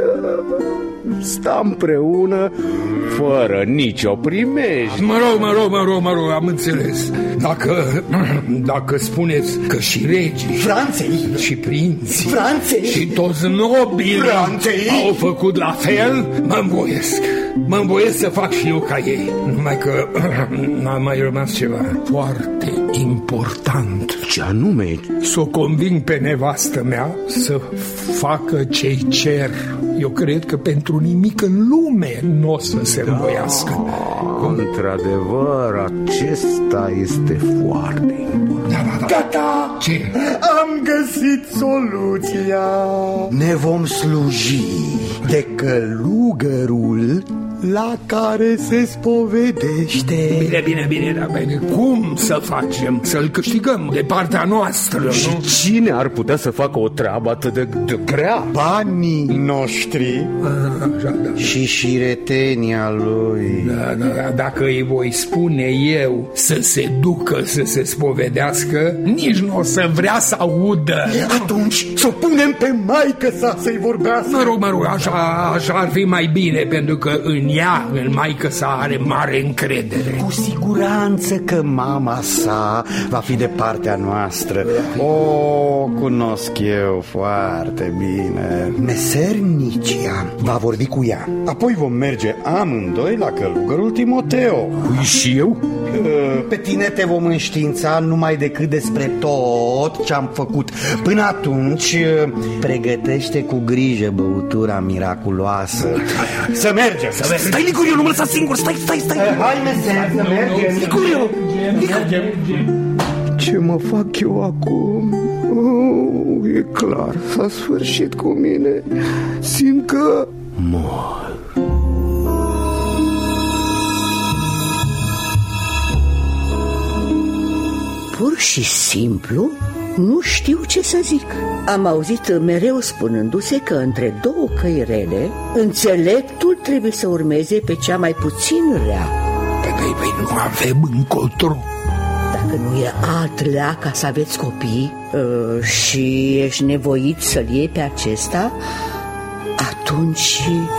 sta împreună fără nicio primejdie. Mă rog, mă rog, mă rog, mă rog, am înțeles. Dacă, dacă spuneți că și regii Franței și prinții Franței și toți nobilii Franței au făcut la fel, mă învoiesc. Mă învoiesc să fac și eu ca ei. Numai că n-a mai rămas ceva foarte important. Ce anume? Să o conving pe nevastă mea să facă ce-i cer. Eu cred că pentru nimic în lume nu o să se învoiască. Da, într-adevăr, acesta este foarte important. Da, da, da. Gata! Ce? Am găsit soluția. Ne vom sluji de călugărul la care se spovedește. Bine, bine, bine, dar bine. Cum să facem? Să-l câștigăm de partea noastră, și nu? Cine ar putea să facă o treabă atât de, de grea? Banii noștri. A, așa, da. Și șiretenia lui. Da, da, da. Dacă îi voi spune eu să se ducă să se spovedească, nici nu o să vrea să audă. Atunci să o punem pe maică sa să-i vorbească. Mă rog, mă rog, așa, așa ar fi mai bine, pentru că în ea, în maică sa, are mare încredere. Cu siguranță că mama sa va fi de partea noastră. O, cunosc eu foarte bine. Mesernicia va vorbi cu ea. Apoi vom merge amândoi la călugărul Timoteo. Și eu? Pe tine te vom înștiința numai decât despre tot ce am făcut. Până atunci, pregătește cu grijă băutura miraculoasă. Să mergem! Să mergem. Stai, Ligurio, nu mă lăsa singur, stai, stai, stai. Hai, meser, să mergem. Ligurio! Ce mă fac eu acum? Oh, e clar, s-a sfârșit cu mine. Simt că mor. Pur și simplu nu știu ce să zic. Am auzit mereu spunându-se că între două căi rele, înțeleptul trebuie să urmeze pe cea mai puțin rea. Păi, păi, păi nu avem încotro. Dacă nu e alt lea ca să aveți copii uh, și ești nevoit să-l iei pe acesta, atunci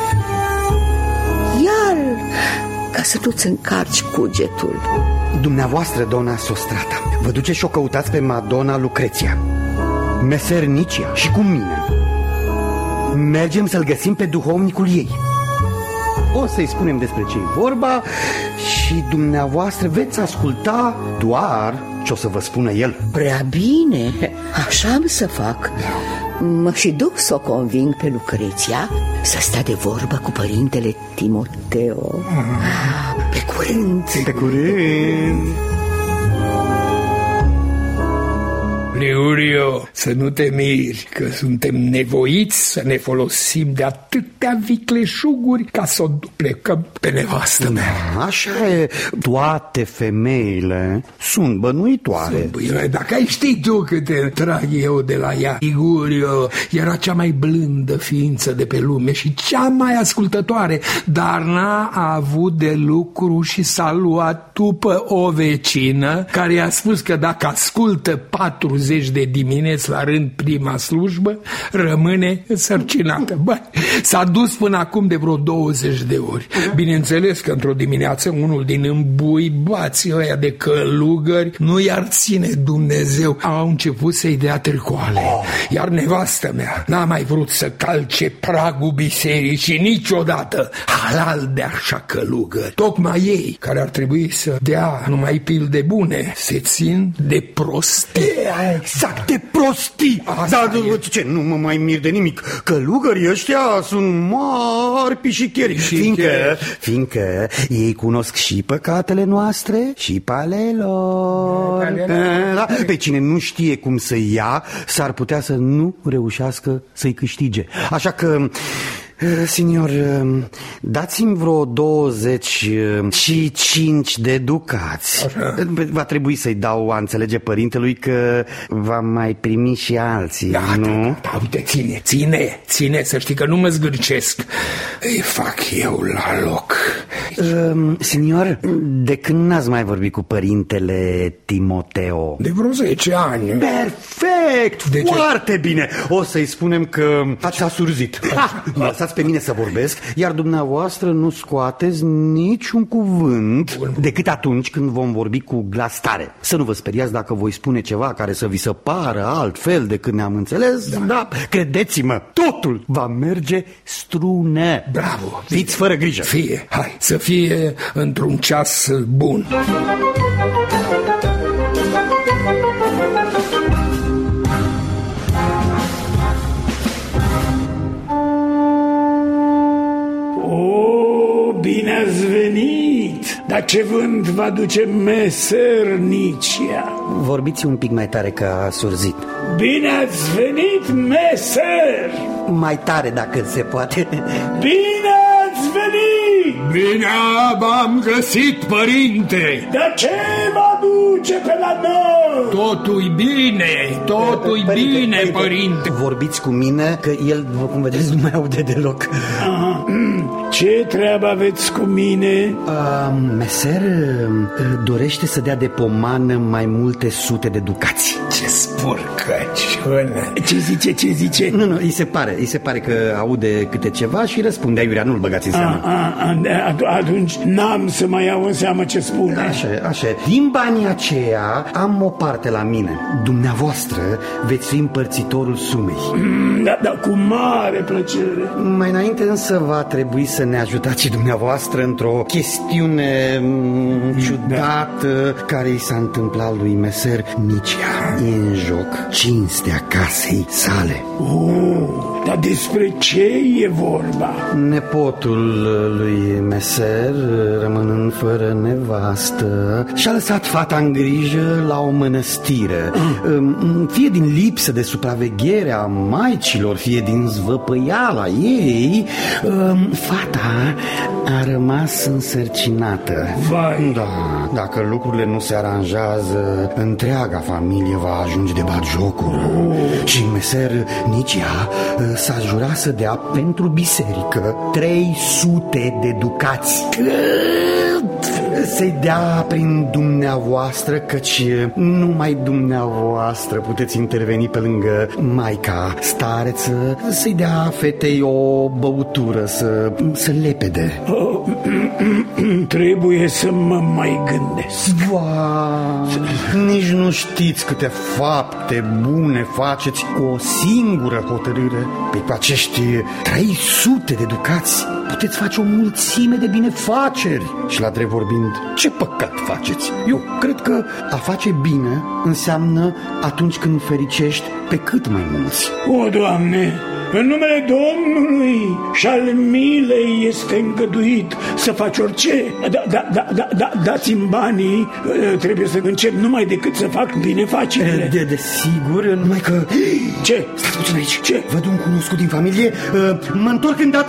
iar ca să nu-ți încarci cugetul. Dumneavoastră, dona Sostrata, vă duceți și o căutați pe Madonna Lucreția, Mesernicia și cu mine. Mergem să-l găsim pe duhovnicul ei. O să-i spunem despre ce-i vorba și dumneavoastră veți asculta doar ce o să vă spună el. Prea bine, așa am să fac. Mă și duc să o conving pe Lucreția să stea de vorbă cu părintele Timoteo. Pe curând. Pe curând. Ligurio, să nu te miri că suntem nevoiți să ne folosim de atâtea vicleșuguri ca să o duplecăm pe nevastă mea. Așa e, toate femeile sunt bănuitoare. Sunt bănuitoare. Dacă ai ști tu câte trag eu de la ea. Ligurio era cea mai blândă ființă de pe lume și cea mai ascultătoare, dar n-a avut de lucru și s-a luat după o vecină care i-a spus că dacă ascultă patruzeci douăzeci de dimineți la rând prima slujbă, rămâne însărcinată. Băi, s-a dus până acum de vreo douăzeci de ori. Bineînțeles că într-o dimineață unul din îmbuibații ăia de călugări nu i-ar ține Dumnezeu. Au început să-i dea tricoale. Iar nevastă mea n-a mai vrut să calce pragul bisericii niciodată, halal de așa călugări. Tocmai ei, care ar trebui să dea numai pilde bune, se țin de prostii. E, exact, de prostii. Dar ce, nu mă mai mir de nimic. Călugării ăștia sunt mari pișicheri. Fiindcă, fiindcă ei cunosc și păcatele noastre și pe ale lor. Da? Pe cine nu știe cum să ia, s-ar putea să nu reușească să-i câștige. Așa că, senior, dați-mi vreo douăzeci și cinci de ducați. Așa. Va trebui să-i dau a înțelege părintelui că va mai primi și alții, da, nu? Da, da, uite, ține, ține, ține, să știi că nu mă zgârcesc. Îi fac eu la loc. uh, Senior, de când n-ați mai vorbit cu părintele Timoteo? De vreo zece ani. Perfect, de foarte ce? Bine. O să-i spunem că ați asurzit. Lăsați pe mine să vorbesc, iar dumneavoastră nu scoateți niciun cuvânt decât atunci când vom vorbi cu glas tare. Să nu vă speriați dacă voi spune ceva care să vi se pară altfel decât ne-am înțeles, da. Da, credeți-mă, totul va merge strună. Bravo! Fiți fără grijă. Fie, hai, să fie într-un ceas bun. Bine ați venit! Dar ce vânt va duce mesernicia? Vorbiți un pic mai tare că a surzit. Bine ați venit, meser! Mai tare dacă se poate. Bine ați venit! Bine v-am găsit, părinte! Dar ce vă duce pe la noi? Totul-i bine, totul-i părinte, bine, părinte. părinte Vorbiți cu mine, că el, după cum vedeți, nu mai aude deloc. Aha. Ce treabă aveți cu mine? Uh, meser uh, dorește să dea de pomană mai multe sute de ducați. Ce spurcăciune! Ce zice, ce zice? Nu, nu, îi se pare, îi se pare că aude câte ceva și răspunde aiurea, nu-l băgați în seamă. A, a, a, atunci n-am să mai iau în seamă ce spune. Așa, așa. Din banii aceia am o parte la mine. Dumneavoastră veți fi împărțitorul sumei. Mm, da, da, cu mare plăcere. Mai înainte însă va trebui să ne ajutați și dumneavoastră într-o chestiune m- ciudată da. care i s-a întâmplat lui meser Nicia. E în joc cinstea casei sale. Oh, dar despre ce e vorba? Nepotul lui meser, rămânând fără nevastă, și-a lăsat fata în grijă la o mănăstire. Mm. Fie din lipsă de supraveghere a maicilor, fie din zvăpăiala ei, fata a rămas însărcinată. Vai. Da, dacă lucrurile nu se aranjează, întreaga familie va ajunge de batjocuri. Oh. Și meser Nicia s-a jurat să dea pentru biserică trei sute de ducați. Să-i dea prin dumneavoastră, căci numai dumneavoastră puteți interveni pe lângă maica stareță, să-i dea fetei o băutură, să, să lepede. Oh, trebuie să mă mai gândesc. Wow, nici nu știți câte fapte bune faceți cu o singură hotărâre. Pe cu acești trei sute de ducați puteți face o mulțime de binefaceri. Și la drept vorbind, ce păcat faceți? Eu cred că a face bine înseamnă atunci când fericești pe cât mai mulți. O, Doamne, în numele Domnului și al milei este îngăduit să faci orice. Da, da, da, da, da, dați-mi banii, trebuie să încep numai decât să fac binefacerile. De, de sigur, numai că... Ce? Stați puțin aici. Ce? Văd un cunoscut din familie, mă întorc îndată.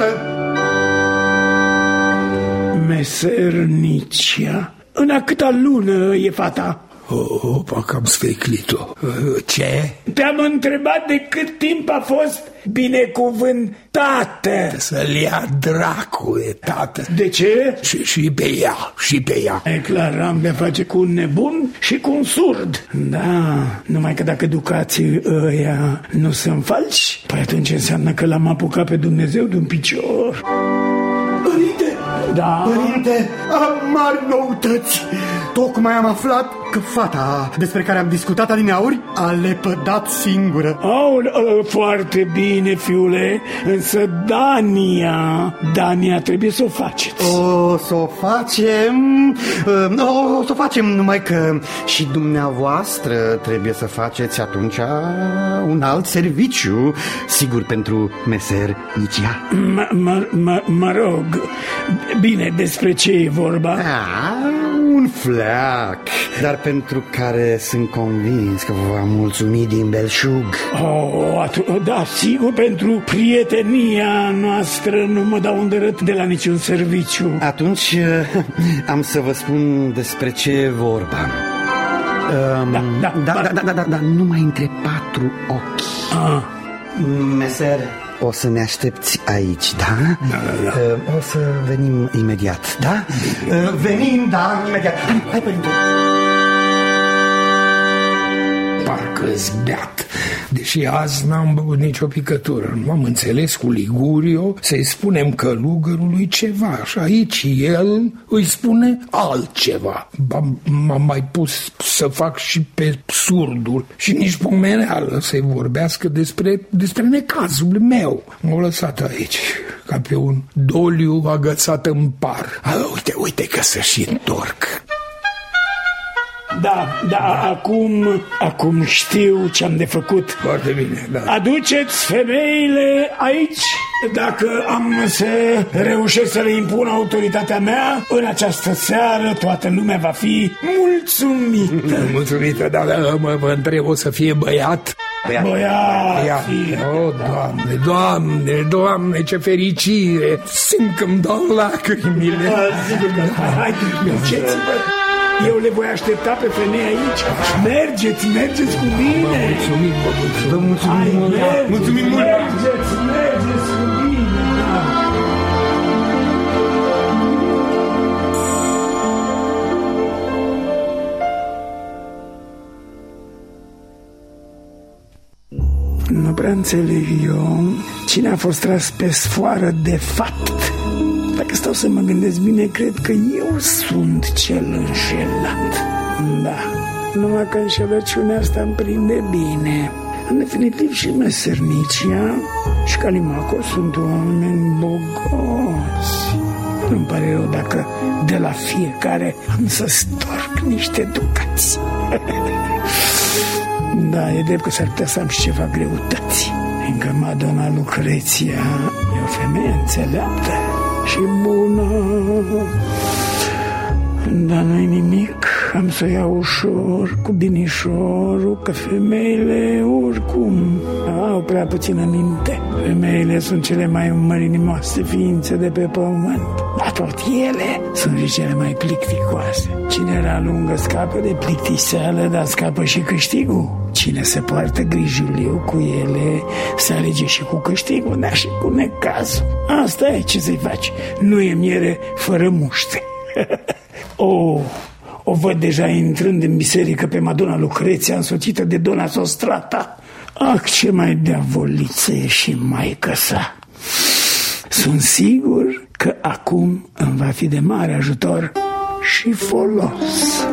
Mesernicia. În a câta lună e fata? Opa, cam sfeclit-o. Ce? Te-am întrebat de cât timp a fost binecuvântată. Să-l ia dracu de tată. De ce? Și, și pe ea, și pe ea. E clar, am de-a face cu un nebun și cu un surd. Da, numai că dacă ducații ăia nu sunt falși, păi atunci înseamnă că l-am apucat pe Dumnezeu de un picior. Părinte! Da? Părinte, am mari noutăți. Tocmai am aflat că fata despre care am discutat adineauri a lepădat singură. Aoleu, foarte bine, fiule. Însă Dania, Dania trebuie să o faceți. O să o facem, o, o să o facem, numai că și dumneavoastră trebuie să faceți atunci un alt serviciu, sigur pentru mesernicia. Mă, mă, mă, mă rog, bine, despre ce e vorba? A, un fleac, dar pentru care sunt convins că vă va mulțumi din belșug. Oh, atu- da, sigur, pentru prietenia noastră nu mă dau îndărât de la niciun serviciu. Atunci am să vă spun despre ce e vorba. Um, Da, da, da, da. da, da, da, da, da, numai între patru ochi. Ah. Meser, o să ne aștepți aici, da? Da, da, da. Uh, o să venim imediat, da? Uh, venim, da, imediat. Hai, hai, părinte. Parcă-s beat, deși azi n-am băut nicio picătură. M-am înțeles cu Ligurio să-i spunem călugărului ceva și aici el îi spune altceva. M-am mai pus să fac și pe surdul și nici pomeneală să-i vorbească despre, despre necazul meu. M-au lăsat aici ca pe un doliu agățat în par. A, uite, uite că să și întorc. Da, da, acum, acum știu ce am de făcut. Foarte bine, da. Aduceți femeile aici. Dacă am să reușesc să le impun autoritatea mea, în această seară toată lumea va fi mulțumită. Mulțumită, dar da, mă, vă întreb, o să fie băiat? Băiații. O, Doamne, Doamne, Doamne, ce fericire! Simt că-mi dau lacrimile. Hai, hai, duceți-vă. Eu le voi aștepta pe femei aici. Mergeți, mergeți cu mine. Mulțumim, vă mulțumim. Vă mulțumim Hai, mult. mergeți, Mulțumim mult. mergeți, mergeți cu mine. Da. Nu prea înțeleg eu cine a fost tras pe sfoară de fapt. Dacă stau să mă gândesc bine, cred că eu sunt cel înșelat. Da, numai că înșelăciunea asta îmi prinde bine. În definitiv și mesernicia și Calimaco sunt oameni bogați. Nu-mi pare rău dacă de la fiecare am să storc niște ducați. Da, e drept că s-ar putea să am și ceva greutăți, fiindcă Madonna Lucreția e o femeie înțeleaptă și bună. Dar nu-i nimic, am să o iau ușor, cu binișorul, că femeile oricum au prea puțină minte. Femeile sunt cele mai mărinimoase ființe de pe pământ, dar tot ele sunt și cele mai plicticoase. Cine la lungă scapă de plictiseală, dar scapă și câștigul. Cine se poartă grijuliu cu ele, se alege și cu câștigul, dar și cu necazul. Asta e, ce să-i faci, nu e miere fără muște. Oh, o văd deja intrând în biserică pe Madonna Lucreția, însoțită de Dona Sostrata. Ah, ce mai diavoliță e și maică sa. Sunt sigur că acum îmi va fi de mare ajutor și folos.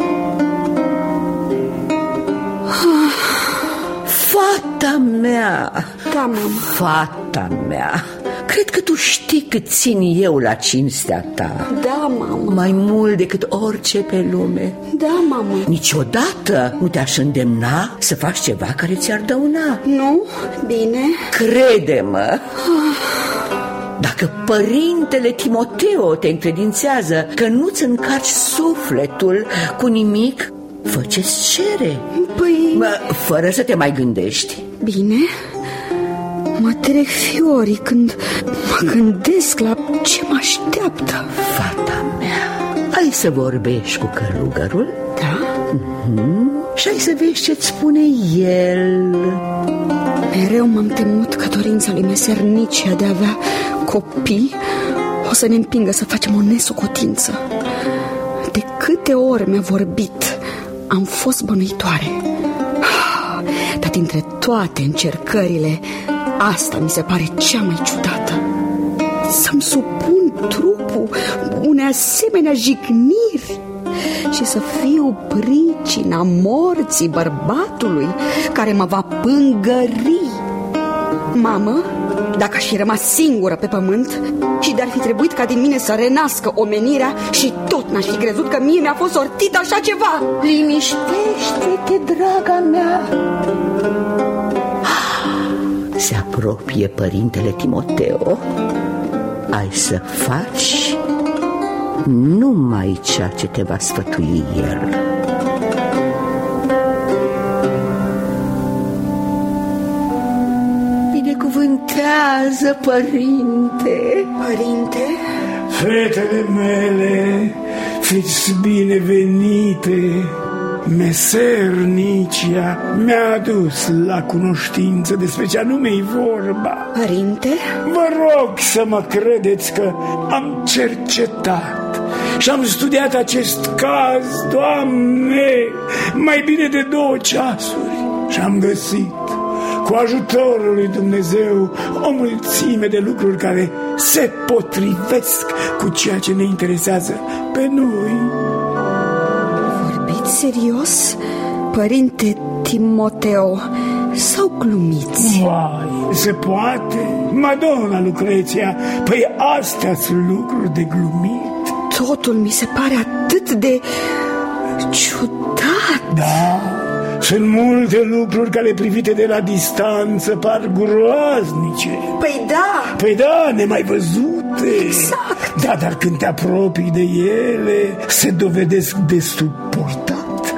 Fata mea! Da, mamă. Fata mea! Cred că tu știi cât țin eu la cinstea ta. Da, mamă. Mai mult decât orice pe lume. Da, mamă. Niciodată nu te-aș îndemna să faci ceva care ți-ar dăuna. Nu? Bine. Crede-mă. Dacă părintele Timoteo te încredințează că nu-ți încarci sufletul cu nimic, fă ce-ți cere. Păi... Bă, fără să te mai gândești. Bine. Mă trec fiorii când mă gândesc la ce mă așteaptă. Fata mea, ai să vorbești cu călugărul? Da? Mm-hmm. Și hai să vezi ce-ți spune el. Mereu m-am temut că dorința lui meser Nicia de a avea copii o să ne împingă să facem o nesocotință. De câte ori mi-a vorbit, am fost bănuitoare. Dar dintre toate încercările, asta mi se pare cea mai ciudată. Să-mi supun trupul unei asemenea jigniri și să fiu pricina morții bărbatului care mă va pângări. Mamă, dacă aș fi rămas singură pe pământ și de-ar fi trebuit ca din mine să renască omenirea, și tot n-aș fi crezut că mie mi-a fost sortit așa ceva. Liniștește-te, draga mea. Se apropie părintele Timoteo. Ai să faci numai ceea ce te va sfătui el. Binecuvântează, părinte. Părinte? Fetele mele, fiți binevenite. Meser Nicia mi-a adus la cunoștință despre ce anume-i vorba. Părinte? Vă rog să mă credeți că am cercetat și am studiat acest caz, Doamne, mai bine de două ceasuri și am găsit, cu ajutorul lui Dumnezeu, o mulțime de lucruri care se potrivesc cu ceea ce ne interesează pe noi. Serios, părinte Timoteo, sau glumiți? Vai, se poate? Madonna Lucreția, păi astea-s lucruri de glumit. Totul mi se pare atât de ciudat. Da, sunt multe lucruri care privite de la distanță par groaznice. Păi da. Păi da, nemai văzute. Exact. Da, dar când te apropii de ele, se dovedesc de suportat,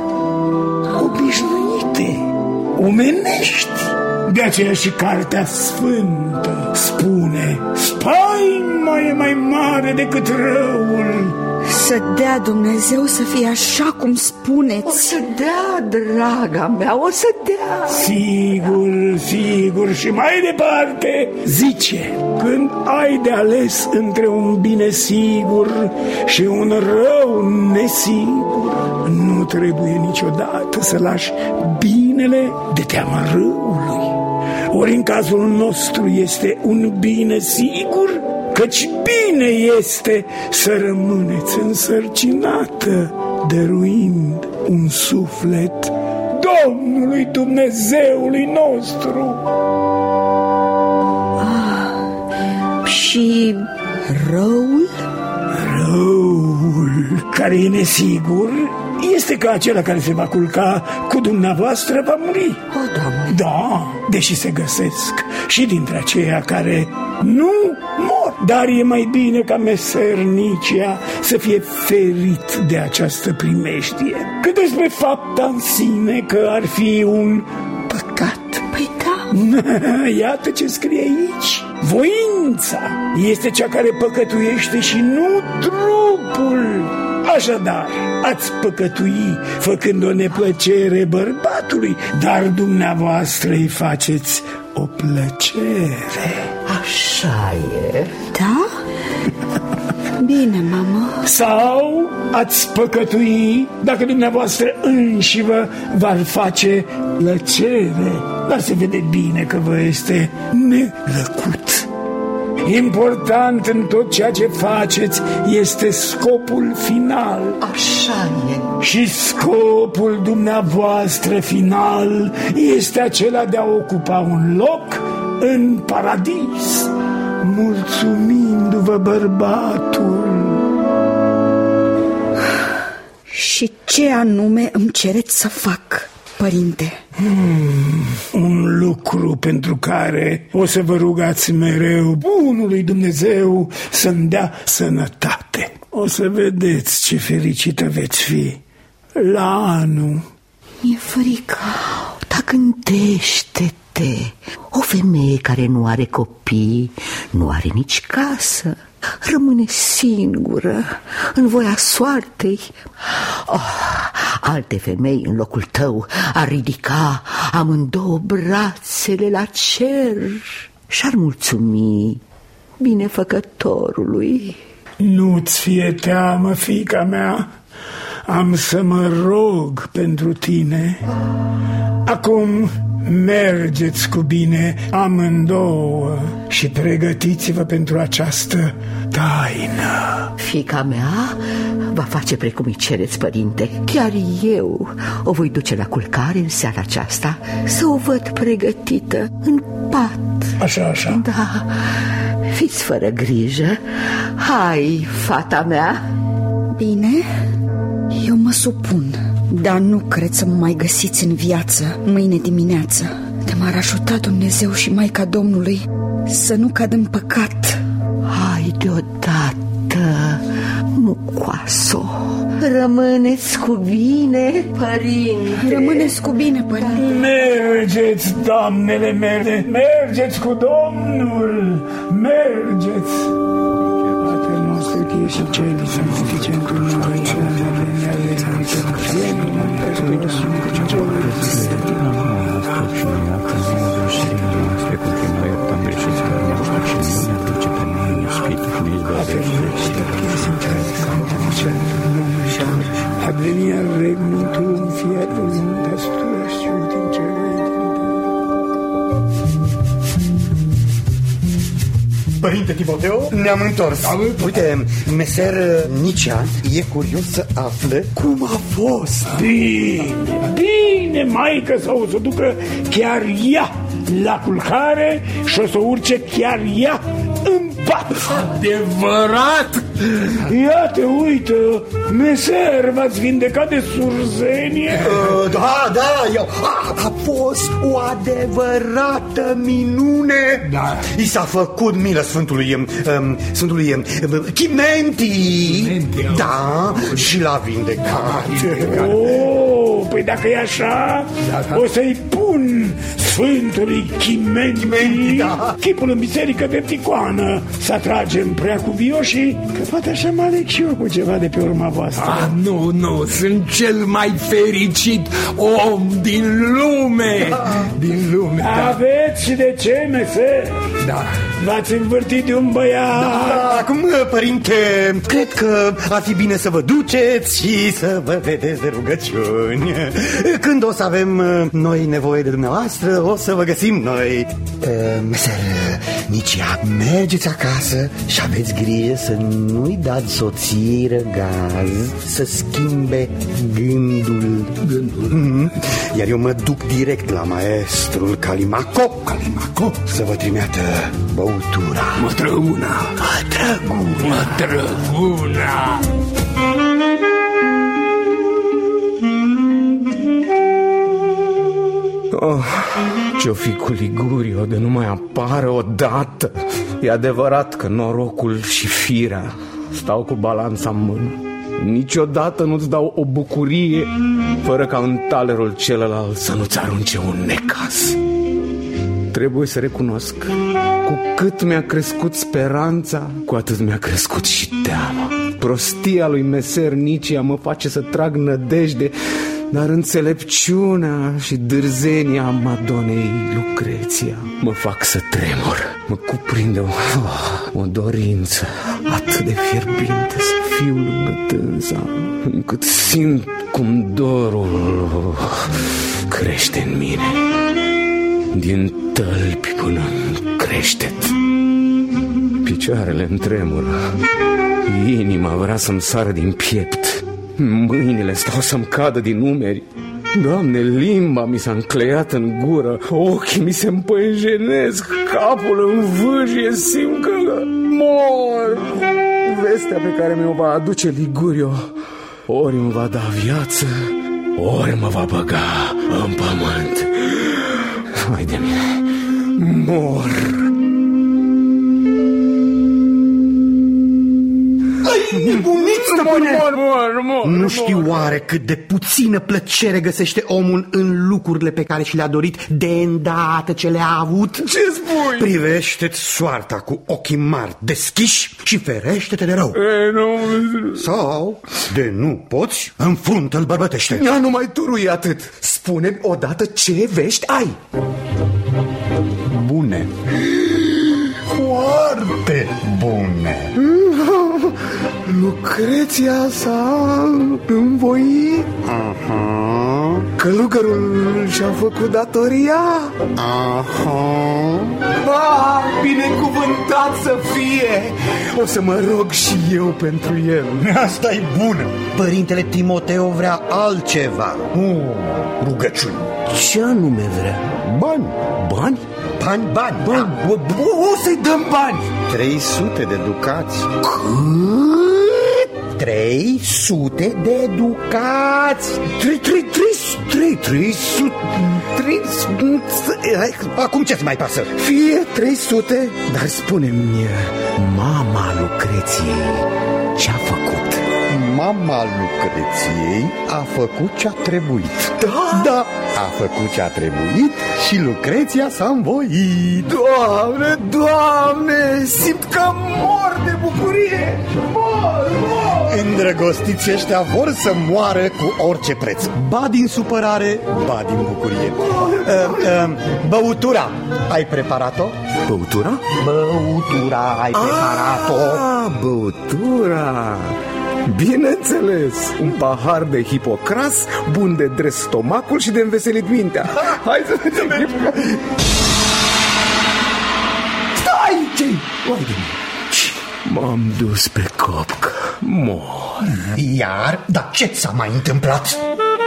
obișnuite, omenești. De aceea și Cartea Sfântă spune: spaima e mai mare decât răul. Să dea Dumnezeu să fie așa cum spuneți. O să dea, draga mea, o să dea. Sigur, sigur. Și mai departe zice: când ai de ales între un bine sigur și un rău nesigur, nu trebuie niciodată să lași binele de teama răului. Ori în cazul nostru este un bine sigur, căci bine este să rămâneți însărcinată, dăruind un suflet Domnului Dumnezeului nostru. Ah, și răul? Răul care e nesigur este ca acela care se va culca cu dumneavoastră va muri. O, Doamne! Da, deși se găsesc și dintre aceia care nu mor. Dar e mai bine ca meser Nicia să fie ferit de această primejdie, cât despre fapta în sine că ar fi un păcat. Păi da. Iată ce scrie aici. Voința este cea care păcătuiește și nu trupul. Așadar, ați păcătui făcând o neplăcere bărbatului, dar dumneavoastră îi faceți o plăcere. Așa e. Da? Bine, mamă. Sau ați păcătui dacă dumneavoastră înșivă v-ar face plăcere, dar se vede bine că vă este nelăcut. Important în tot ceea ce faceți este scopul final. Așa e. Și scopul dumneavoastră final este acela de a ocupa un loc în paradis, mulțumindu-vă bărbatul. Și ce anume îmi cereți să fac, părinte? Hmm, un lucru pentru care o să vă rugați mereu bunului Dumnezeu să-mi dea sănătate. O să vedeți ce fericită veți fi la anul. Mi-e frică. Dar gândește-te, o femeie care nu are copii, nu are nici casă, rămâne singură în voia soartei. Oh, alte femei în locul tău ar ridica amândouă brațele la cer și-ar mulțumi binefăcătorului. Nu-ți fie teamă, fiica mea, am să mă rog pentru tine. Acum mergeți cu bine amândouă și pregătiți-vă pentru această taină. Fiica mea va face precum îi cereți, părinte. Chiar eu o voi duce la culcare în seara aceasta, să o văd pregătită în pat. Așa, așa? Da, fiți fără grijă. Hai, fata mea. Bine, eu mă supun, dar nu cred să mă mai găsiți în viață mâine dimineață. De m-ar ajuta Dumnezeu și Maica Domnului să nu cad în păcat. Hai deodată, mucoaso. Rămâneți cu bine, părinte. Rămâneți cu bine, părinte. Mergeți, doamnele mele, mergeți cu Domnul, mergeți. Tatăl nostru, că ești în cer, santifice într-un noi, și în lumea advenia regnum tuum, fiat voluntas tua, sciut in cielo et in terra. Părinte Timoteo, ne-am întors. Uite, meser Nicea e curios să afle cum a fost. Bine, bine, maică, să o să ducă chiar ea la culcare și o să urce chiar ea în pat. Adevărat! Iată, uite, meser, v-ați vindecat de surzenie? Uh, da, da, eu, a, a fost o adevărată minune. Da. I s-a făcut milă Sfântului um, Sfântului um, Chimenti. Chimenti, da, și l-a vindecat. Oh, păi dacă e așa, da, da. O să-i pun Sfântului Chimenti, Chimenti da. Chipul în biserică de ticoană, să atragem preacuvioșii, că poate așa mă aleg și eu cu ceva de pe urma voastră. Ah, nu, nu, sunt cel mai fericit om din lume. Da. Din lume, da. Aveți și de ce, meser? Da. V-ați învârtit de un băiat. Da, acum, părinte, cred că ar fi bine să vă duceți și să vă vedeți de rugăciuni. Când o să avem noi nevoie de dumneavoastră, o să vă găsim noi. uh, Meser Nicea, mergeți acasă și aveți grijă să nu-i dați soției răgaz să schimbe gândul, gândul. Mm-hmm. Iar eu mă duc direct la maestrul Calimaco, Calimaco să vă trimeată băutura. Mătrăuna, Mătrăguna, Mătrăguna. Oh, ce-o fi cu Ligurio de nu mai apară odată. E adevărat că norocul și firea stau cu balanța în mână. Niciodată nu-ți dau o bucurie fără ca în talerul celălalt să nu-ți arunce un necaz. Trebuie să recunosc, cu cât mi-a crescut speranța, cu atât mi-a crescut și teama. Prostia lui meser Nicea mă face să trag nădejde, dar înțelepciunea și dârzenia Madonei Lucreția mă fac să tremur. Mă cuprinde o, o dorință atât de fierbinte să fiu lângă dânsa, încât simt cum dorul crește în mine, din tălpi până în creștet. Picioarele îmi tremură, inima vrea să-mi sară din piept, mâinile stau să-mi cadă din umeri. Doamne, limba mi s-a încleiat în gură, ochii mi se împăienjenesc, capul în vâjie, simt că mor. Vestea pe care mi-o va aduce Ligurio ori îmi va da viață, ori mă va băga în pământ. Hai de mine, mor. Ai nebunit, stăpâne! Mor, mor, mor, Nu știu oare cât de puțină plăcere găsește omul în lucrurile pe care și le-a dorit de îndată ce le-a avut? Ce spui? Privește-ți soarta cu ochii mari deschiși și ferește-te de rău. E, nu... Sau, de nu poți, înfruntă-l bărbătește. Ia nu mai turui atât. Spune-mi odată ce vești ai. Bune. Foarte bune. Lucreția s-a învoit. Aha. Călugărul și-a făcut datoria. Aha. Ba, binecuvântat să fie. O să mă rog și eu pentru el. Asta-i bună. Părintele Timoteo vrea altceva. Nu rugăciuni. Ce anume vrea? Bani. Bani? Bani, bani, Bani, da. o, o să-i dăm bani. trei sute de ducați. trei sute de ducați. Trei, trei, trei, trei, trei sute. Trei, acum ce-ți mai pasă? Fie trei sute. Dar spune-mi, mama Lucreției ce-a făcut? Mama Lucreției a făcut ce-a trebuit. Da? Da, a făcut ce-a trebuit și Lucreția s-a învoit. Doamne, Doamne, simt că mor de bucurie. Mor, mor. Îndrăgostiții ăștia vor să moară cu orice preț. Ba din supărare, ba din bucurie. uh, uh, Băutura, ai preparat-o? Băutura? Băutura, ai preparat-o? Ah, băutura. Bineînțeles, un pahar de Hipocras, bun de dres stomacul și de înveselit mintea. Hai să vedem. Stai! Ce-i? M-am dus pe copcă. Mor. Iar? Dar ce s-a mai întâmplat?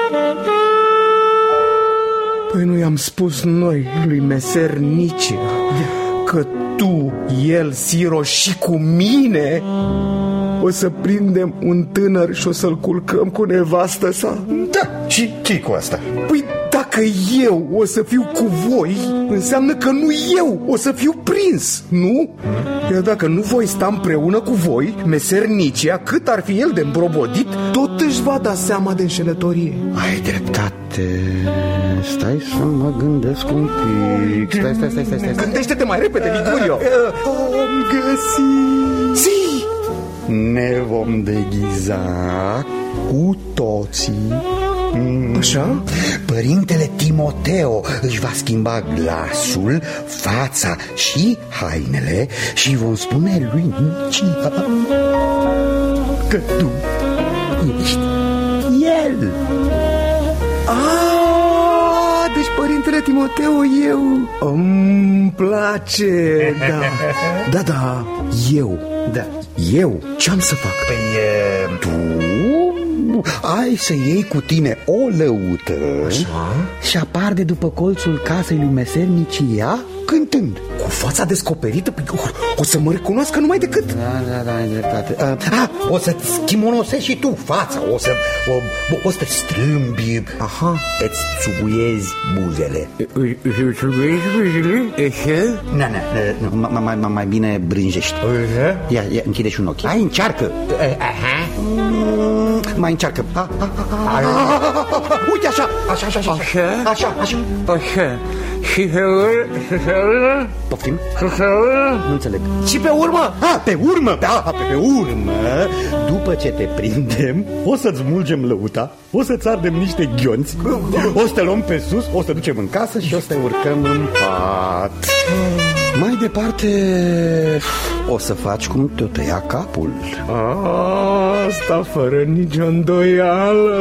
Păi nu i-am spus noi lui meser Nicia că tu, el, Siro și cu mine o să prindem un tânăr și o să-l culcăm cu nevastă sa. Da, și ce cu asta? Păi dacă eu o să fiu cu voi, înseamnă că nu eu o să fiu prins, nu? Iar dacă nu voi sta împreună cu voi, meser Nicia, cât ar fi el de îmbrobodit, tot își va da seama de înșelătorie. Ai dreptate. Stai să mă gândesc un pic. Stai, stai, stai, stai, stai. Gândește-te mai repede, Ligurio. Am găsit. Si! Ne vom deghiza cu toții. Mm. Așa? Părintele Timoteo își va schimba glasul, fața și hainele și vom spune lui Nicia că tu ești el. Ah, deci părintele Timoteo, eu îmi place. Da, da, da, eu. Da. Eu, ce-am să fac? Păi e, tu ai să iei cu tine o lăută. Așa? Și apar de după colțul casei lui meser Nicia cântând. Cu fața descoperită? O să mă recunoască numai decât. Da, da, da, ai dreptate. Ah, o să-ți schimonosești și tu fața. O să o, o să te strâmbi. Aha. Îți țuguiezi buzele. Îți țuguiezi buzele? Așa? Nu, nu, mai, mai, mai bine brânjești. Ia, ia, închide și un ochi. Hai, încearcă. Aha. Mai încearcă. Uite așa. Așa, așa, așa. Așa, așa. Așa. Și pe urmă? Poftim? Nu înțeleg. Și pe urmă? Ah, pe urmă, pe, a, pe urmă. După ce te prindem, o să-ți smulgem lăuta, o să-ți ardem niște ghionți, o să te luăm pe sus, o să te ducem în casă și o să te urcăm în pat. Mai departe, o să faci cum te tăia capul. Asta fără nicio îndoială.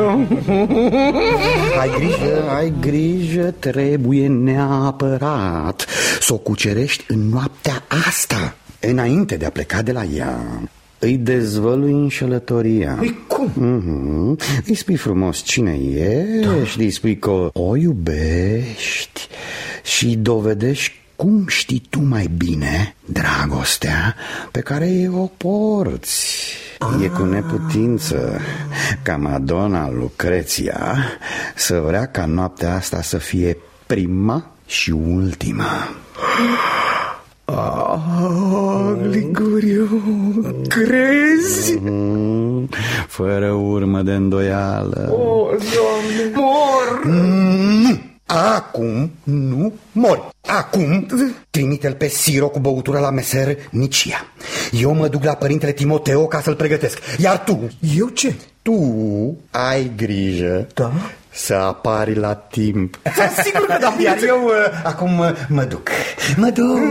Ai grijă, ai grijă, trebuie neapărat să o cucerești în noaptea asta, înainte de a pleca de la ea. Îi dezvălui înșelătoria. Păi cum? Mm-hmm. Îi spui frumos cine ești, da. Îi spui că o iubești și dovedești cum știi tu mai bine dragostea pe ei o porți. Ah. E cu neputință ca Madonna Lucreția să vrea ca noaptea asta să fie prima și ultima. Ah, Liguriu, crezi? Mm, fără urmă de îndoială. Oh, Doamne, mor! Nu! Acum nu mori. Acum trimite-l pe Siro cu băutură la meser Nicia. Eu mă duc la părintele Timoteo ca să-l pregătesc. Iar tu? Eu ce? Tu ai grijă, da? Să apari la timp. Sigur că da. Iar eu uh, acum uh, mă duc. Mă duc.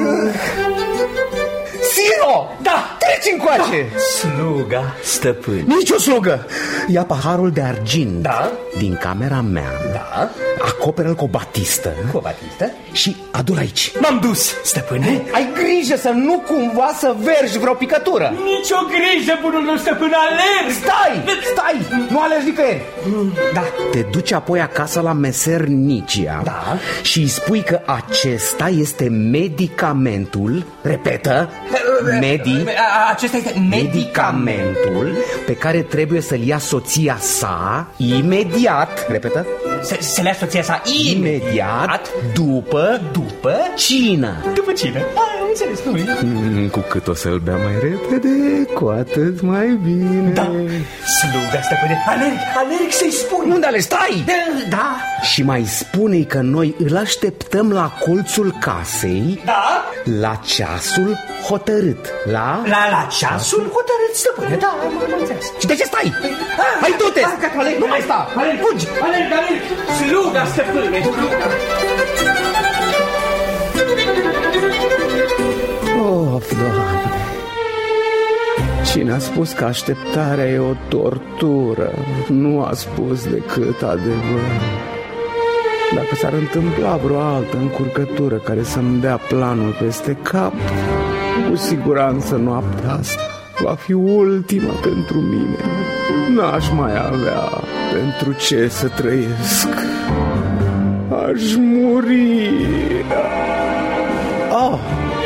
Siro! Da! Treci încoace! Da. Sluga stăpân. Nici o slugă! Ia paharul de argint, da? Din camera mea, da? Acoperă-l cu o batistă, cu o batistă? Și adu-l aici. M-am dus, stăpâne. Ai grijă să nu cumva să vergi vreo picătură. Nici o grijă, bunul meu stăpân, alerg. Stai, stai, nu alergi nicăieri. Da. Te duci apoi acasă la meser Nicia, da? Și îi spui că acesta este medicamentul, repetă, medi, acesta este medicamentul pe care trebuie să-l ia soția sa imediat, repetă, să le ia soția sa imediat după, după cină. După cină. Ai, am înțeles, nu mm, Cu cât o să-l bea mai repede, cu atât mai bine. Da, sluga stăpâne. Alerg, alerg să-i spun. Unde ale, stai? Da, da. Și mai spune-i că noi îl așteptăm la colțul casei. Da? La ceasul hotărât. La? La, la ceasul hotărât, stăpâne. Da, am înțeles. Și de ce stai? Ah, hai, du-te! Nu mai sta! Alerg, fugi! Alerg, alerg! Sluga stăpâne, sluga! Of, Doamne! Cine a spus că așteptarea e o tortură, nu a spus decât adevăr. Dacă s-ar întâmpla vreo altă încurcătură care să-mi dea planul peste cap, cu siguranță noaptea asta va fi ultima pentru mine. N-aș mai avea pentru ce să trăiesc. Aș muri. Ah!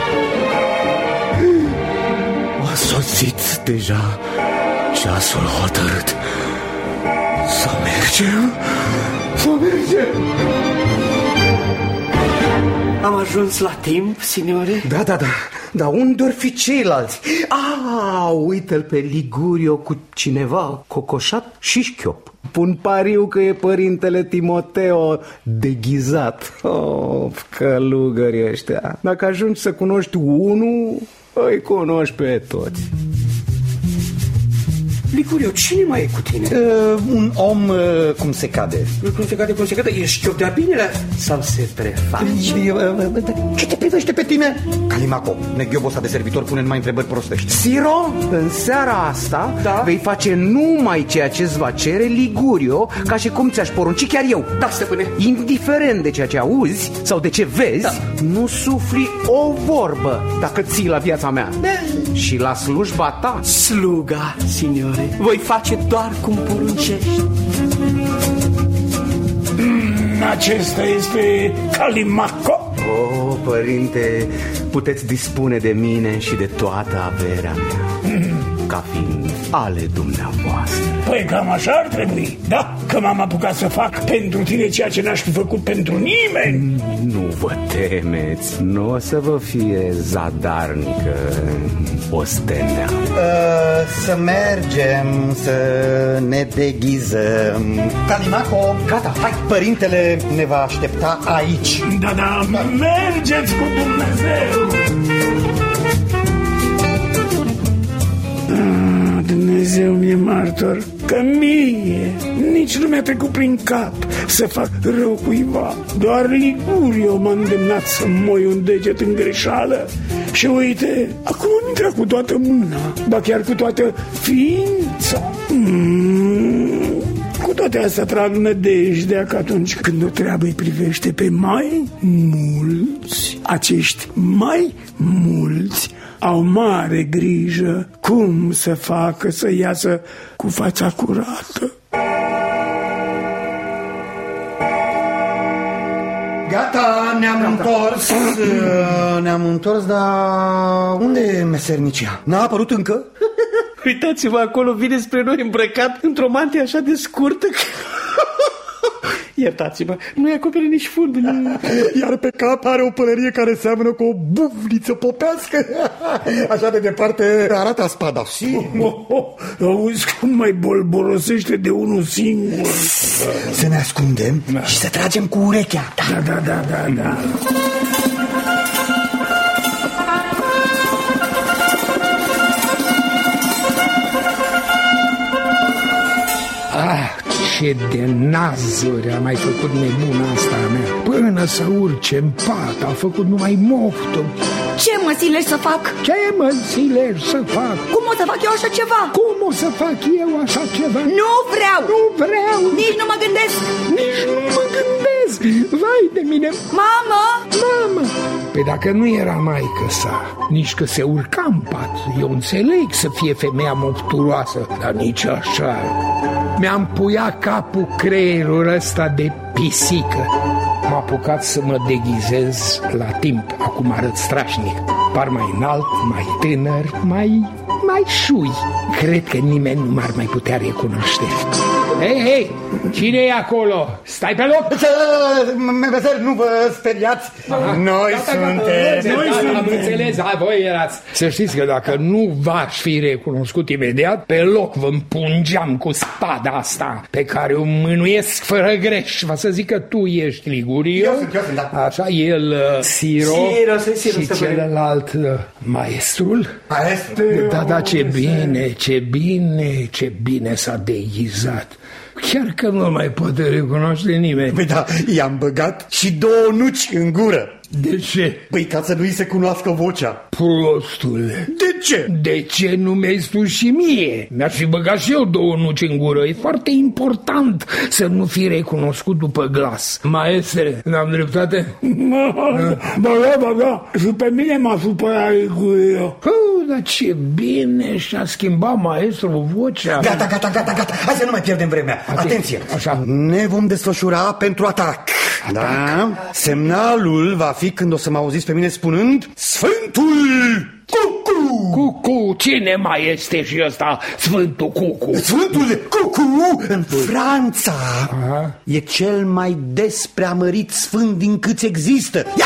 A sosit deja ceasul hotărât. Să mergem, să mergem. Am ajuns la timp, signore? Da, da, da. Dar unde or fi ceilalți? Ah, uite-l pe Ligurio cu cineva cocoșat și șchiop. Pun pariu că e părintele Timoteo deghizat. Of, călugării ăștia. Dacă ajungi să cunoști unul, îi cunoști pe toți. Ligurio, cine mai e cu tine? Uh, un om uh, cum se cade. Cum se cade, cum se cade? Ești șchiop de-a binele? Sau se preface? Ce te privește pe tine? Calimaco, neghiob ăsta de servitor pune numai întrebări prostești. Siro, în seara asta da? Vei face numai ceea ce-ți va cere Ligurio, ca și cum ți-aș porunci chiar eu. Da, stăpâne. Indiferent de ceea ce auzi sau de ce vezi, da. Nu sufli o vorbă dacă ții la viața mea da. Și la slujba ta. Sluga, signore. Voi face doar cum poruncești. Mm, acesta este Calimaco. Oh, părinte, puteți dispune de mine și de toată averea mea mm. ca fiind ale dumneavoastră. Păi cam așa ar trebui, da? Că m-am apucat să fac pentru tine ceea ce n-aș fi făcut pentru nimeni. Nu vă temeți, nu o să vă fie zadarnică ostenea. uh, Să mergem, să ne deghizăm. Calimaco, gata, hai, părintele ne va aștepta aici. Da, da, mergeți cu Dumnezeu. Dumnezeu mi-e martor că mie nici nu mi-a trecut prin cap să fac rău cuiva. Doar Ligurio m-a îndemnat să moi un deget în greșeală. Și uite, acum am intrat cu toată mâna, ba chiar cu toată ființa. mm, Cu toate astea trag nădejdea că atunci când o treabă îi privește pe mai mulți, acești mai mulți au mare grijă cum să facă să iasă cu fața curată. Gata, ne-am întors. Ne-am întors, dar unde e mesernicia? N-a apărut încă? Uitați-vă acolo, vine spre noi îmbrăcat într-o mantie așa de scurtă că... iertați-mă, nu-i acoperă nici fundul. Iar pe cap are o pălărie care seamănă cu o bufniță popească. Așa de departe arată spada. Oh, oh, auzi cum mai bolborosește de unul singur. Să ne ascundem da. și să tragem cu urechea. Da, da, da, da, da. Ah, ce de nazuri a mai făcut nebuna asta a mea. Până să urce în pat a făcut numai moftul. Ce mă silești să fac? Ce mă silești să fac? Cum o să fac eu așa ceva? Cum o să fac eu așa ceva? Nu vreau! Nu vreau! Nici nu mă gândesc! Nici nu mă gândesc! Vai de mine! Mamă! Mamă! Păi dacă nu era maică sa, nici că se urca în pat, eu înțeleg să fie femeia mofturoasă, dar nici așa. Mi-am puiat capul creierul ăsta de pisică. M-a apucat să mă deghizez la timp. Acum arăt strașnic. Par mai înalt, mai tânăr, mai... mai șui. Cred că nimeni nu m-ar mai putea recunoaște. Hei, hei, cine e acolo? Stai pe loc! Memezer, nu vă speriați. Aha. Noi gata, suntem. Noi suntem. Am înțeles, a, voi erați. Să știți că dacă nu v-aș fi recunoscut imediat, pe loc vă împungeam cu spada asta pe care o mânuiesc fără greș. Va să zic că tu ești Ligurio. Eu sunt, eu sunt, da. Așa, el Siro, Siro, Siro și celălalt maestrul. Maestru. Da, da, ce bine, ce bine, ce bine s-a deghizat. Chiar că nu mai poate recunoaște nimeni. Păi da, i-am băgat și două nuci în gură. De ce? Păi ca să nu-i se cunoască vocea. Prostule. De ce? De ce nu mi-ai spus și mie? Mi-aș fi băgat și eu două nuci în gură. E foarte important să nu fii recunoscut după glas. Maestre, n-am dreptate? Bă, bă, bă, și pe mine m-a supărat Ligurio. Oh, dar ce bine și-a schimbat maestrul vocea. Gata, gata, gata, gata. Hai să nu mai pierdem vremea. Atenție. Așa. Ne vom desfășura pentru atac. Da? Semnalul va fi când o să mă auziți pe mine spunând Sfântul Cucu! Cucu, cine mai este și ăsta Sfântul Cucu? Sfântul Cucu în Franța Aha. e cel mai des preamărit sfânt din câți există. Ia!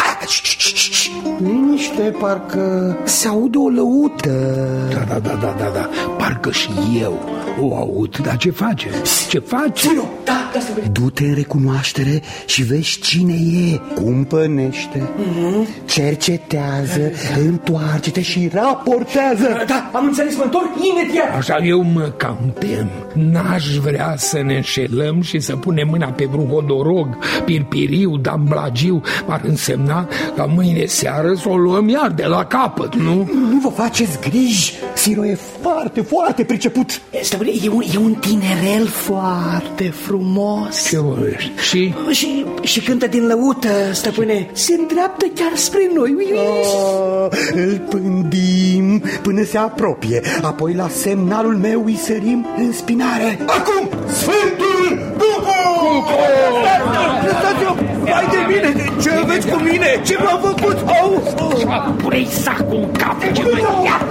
Liniște, parcă se aude o lăută. Da, da, da, da, da, da. Parcă și eu o aud. Dar ce face? Ce face? Da, da, du-te în recunoaștere și vezi cine e. Cumpănește, uh-huh. cercetează, întoarce-te și raportează. Da, am înțeles, mă întorc imediat. Așa, eu mă cam tem. N-aș vrea să ne înșelăm și să punem mâna pe vreun hodorog, pirpiriu, damblagiu. Ar însemna ca mâine seară să o luăm iar de la capăt, nu? Nu vă faceți griji. Siro e foarte, foarte priceput. Stăpâne, e un, e un tinerel foarte frumos. Ce vorbești? Și? Și, și cântă din lăută, stăpâne. Se îndreaptă chiar spre noi. Oh, îl pândim până se apropie. Apoi la semnalul meu îi sărim în spinare. Acum, Sfântul Cucu! Cucu! Lăsați-o! Vai de mine! Ce aveți cu mine? Ce v-am făcut? Au! Pune-i sacul în cap! Ce mă ia!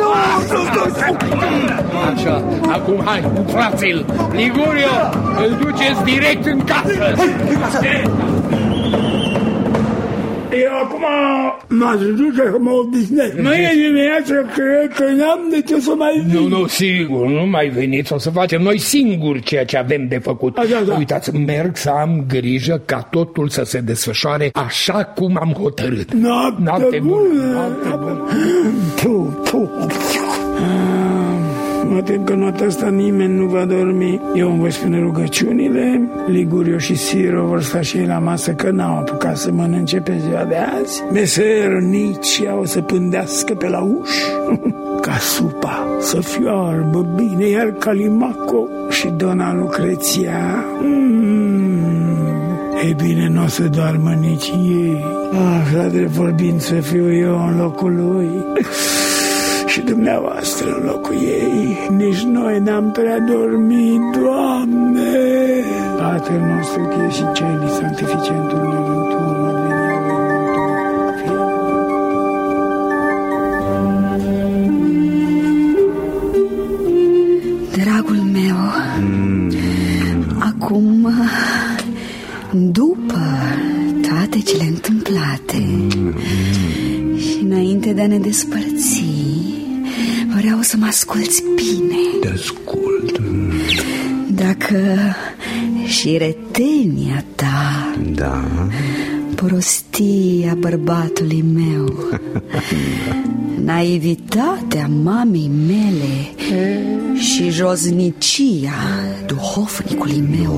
Așa, acum hai, frați-l! Ligurio, îl duceți direct în casă! Eu acum m-aș duce că mă odihnesc. Mâine dimineață cred că n-am de ce să mai vin. Nu, nu, sigur, nu mai veniți. O să facem noi singuri ceea ce avem de făcut. Așa, da. Uitați, merg să am grijă ca totul să se desfășoare așa cum am hotărât. Noapte, Noapte bună! bună. Noapte bună! Tu, tu. Mă tem că noaptea asta nimeni nu va dormi. Eu îmi voi spune rugăciunile. Ligurio și Siro vor sta și ei la masă, că n-au apucat să mănânce pe ziua de azi. Mesernicia o să pândească pe la uși ca supa să fioarbă bine. Iar Calimaco și dona Lucreția mm, e bine, n-o să doarmă nici ei. Așa de vorbind să fiu eu în locul lui și dumneavoastră în locul ei. Nici noi n-am prea dormit, Doamne. Tatăl nostru, că ești și celi, sanctificentul numentul, advenia lui. Dragul meu, mm. acum du Înainte de a ne despărți, vreau să mă asculți bine. Te ascult. Dacă și retenia ta, da, prostia bărbatului meu, naivitatea mamei mele și josnicia duhovnicului meu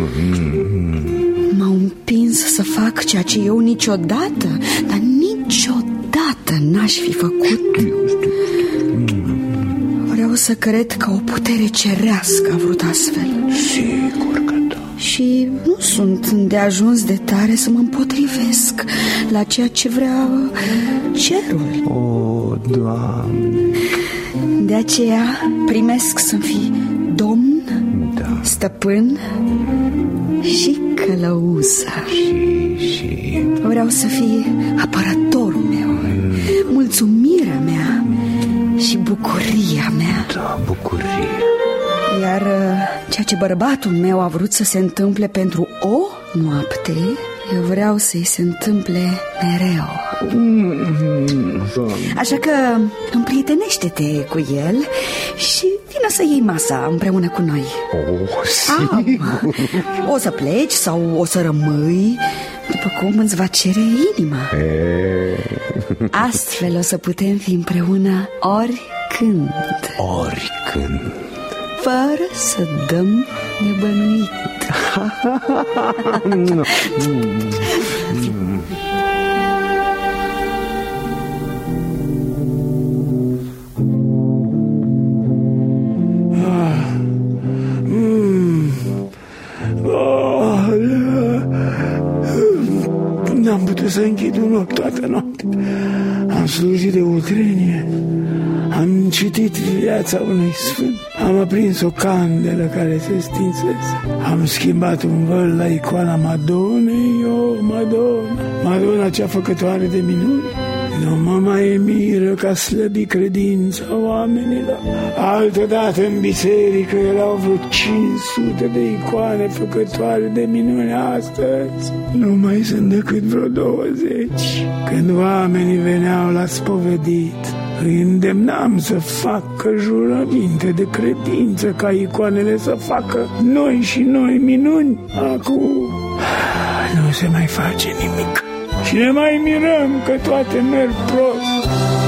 m-au împins să fac ceea ce eu niciodată, dar niciodată n-aș fi făcut. Vreau să cred că o putere cerească a vrut astfel. Sigur că da. Și nu sunt îndeajuns de tare să mă împotrivesc la ceea ce vrea cerul. O, Doamne! De aceea primesc să-mi fii domn, da, stăpân și călăuză. Și, și... Vreau să fii apărătorul meu, mm. mulțumirea mea și bucuria mea. Da, bucurie. Iar ceea ce bărbatul meu a vrut să se întâmple pentru o noapte, eu vreau să-i se întâmple mereu. Așa că împrietenește-te cu el și vină să iei masa împreună cu noi. Oh, sigur. O să pleci sau o să rămâi după cum îți va cere inima. E... Astfel o să putem fi împreună oricând. Oricând. Fără să dăm nebănuit. N-am putut să închid un ochi toată noaptea. Am slujit de utrenie, am citit viața unui sfânt, am aprins o candelă care se stinsese, am schimbat un văl la icoana Madonei, o Madonna, Madonna cea făcătoare de minuni. Nu mă mai miră ca slăbi credința oamenilor. Altădată în biserică erau vreo cinci sute de icoane făcătoare de minuni. Astăzi nu mai sunt decât vreo douăzeci. Când oamenii veneau la spovedit, îi îndemnam să facă jurăminte de credință, ca icoanele să facă noi și noi minuni. Acum nu se mai face nimic și ne mai mirăm că toate merg prost.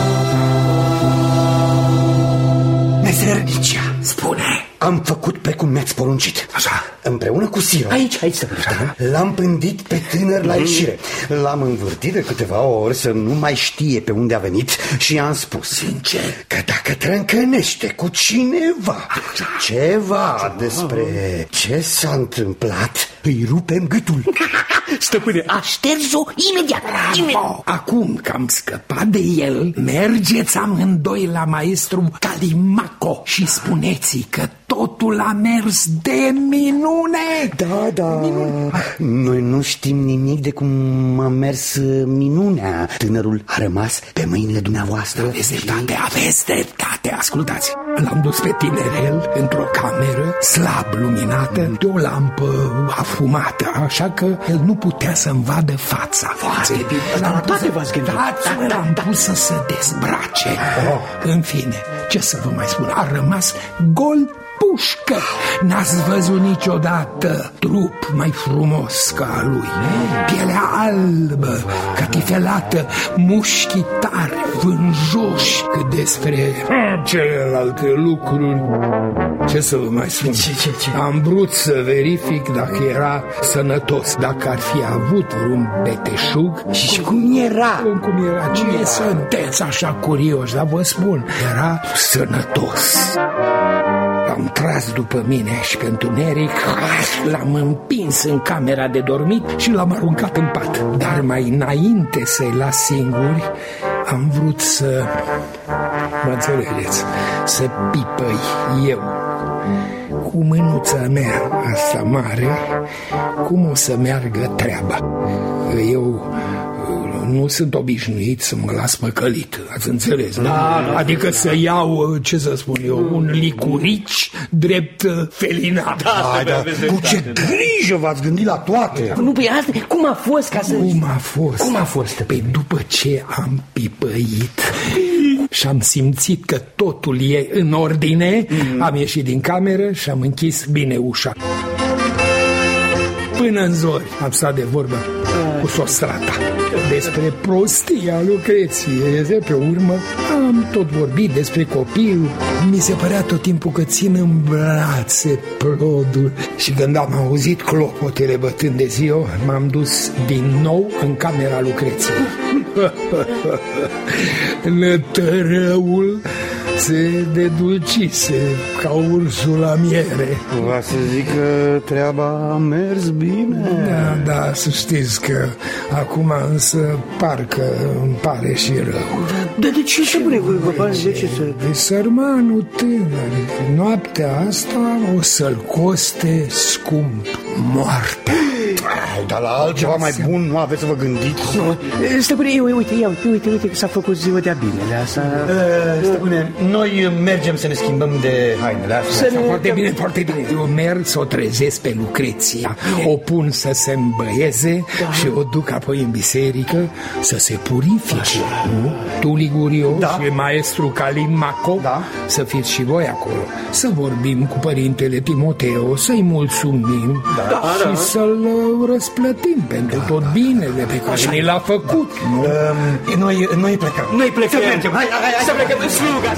Mesernicea, spune, am făcut precum mi-ați poruncit. Așa. Împreună cu Siro. Aici, aici să da? L-am pândit pe tânăr la ieșire. L-am învârtit de câteva ori să nu mai știe pe unde a venit și i-am spus sincer că dacă trâncănește cu cineva ceva despre ce s-a întâmplat, îi rupem gâtul. Stăpâne, aștergi-o imediat, imediat. Acum că am scăpat de el, mergeți amândoi la maestru Calimaco și spuneți că totul a mers de minune. Da, da, minune. Noi nu știm nimic de cum a mers minunea. Tânărul a rămas pe mâinile dumneavoastră. Aveți dreptate, aveți dreptate. Ascultați, l-am dus pe tinerel într-o cameră slab luminată de o lampă afumată, așa că el nu putea să-mi vadă fața. Foarte bine, dar toate v-ați gândit. L-am pus să se dezbrace. În fine, ce să vă mai spun, a rămas gol pușcă. N-ați văzut niciodată trup mai frumos ca a lui. Pielea albă, catifelată, mușchi tari, vânjoși. Cât despre celelalte lucruri, ce să vă mai spun? Ce, ce, ce? Am vrut să verific dacă era sănătos, dacă ar fi avut vreun beteșug. Și cum era? Cum, cum era? Cine sunteți așa curioși? Dar vă spun, era sănătos. L-am tras după mine și pe întuneric l-am împins în camera de dormit și l-am aruncat în pat. Dar mai înainte să-i las singuri, am vrut să, mă înțelegeți, să pipăi eu cu mânuța mea asta mare cum o să meargă treaba. Eu nu sunt obișnuit să mă las păcălit, ați înțeles? Da, da, adică da, să iau, ce să spun eu, un licurici drept felinat. Da, da, da. Cu ce grijă v-ați gândit la toate. Nu, păi asta, cum a fost ca să... Cum a fost? Cum a fost? Păi după ce am pipăit și am simțit că totul e în ordine, mm-hmm. am ieșit din cameră și am închis bine ușa. Până în zori am stat de vorbă cu Sostrata despre prostia Lucreției. Pe urmă am tot vorbit despre copil. Mi se părea tot timpul că țin în brațe plodul. Și când am auzit clopotele bătând de ziua, m-am dus din nou în camera Lucreției. Nătărăul se dedulcise ca ursul la miere. Va să zic că treaba a mers bine. Da, da, să știți că acum însă parcă îmi pare și rău. Dar de ce se pune? De ce să... De sărmanul tânăr. Noaptea asta o să-l coste scump moartea. Dar la altceva mai bun nu aveți să vă gândiți? Stăpâne, uite, ia, uite, uite că s-a făcut ziua de-a binele asta. Stăpâne, noi mergem să ne schimbăm de hainele astea. Ne... Foarte bine, foarte bine. Eu merg să o trezesc pe Lucreția, o pun să se îmbăieze, da. Și o duc apoi în biserică să se purifice. Nu? Tu, Ligurio, da. Și maestru Calimaco, da. Să fiți și voi acolo. Să vorbim cu părintele Timoteo, să-i mulțumim, da. Și da. Să-l răsplătim pentru da, tot binele pe care ni l-a făcut. Nu? Um, noi, noi plecăm. Noi plecăm. Să plecăm. Hai, hai, hai, să plecăm în sluga.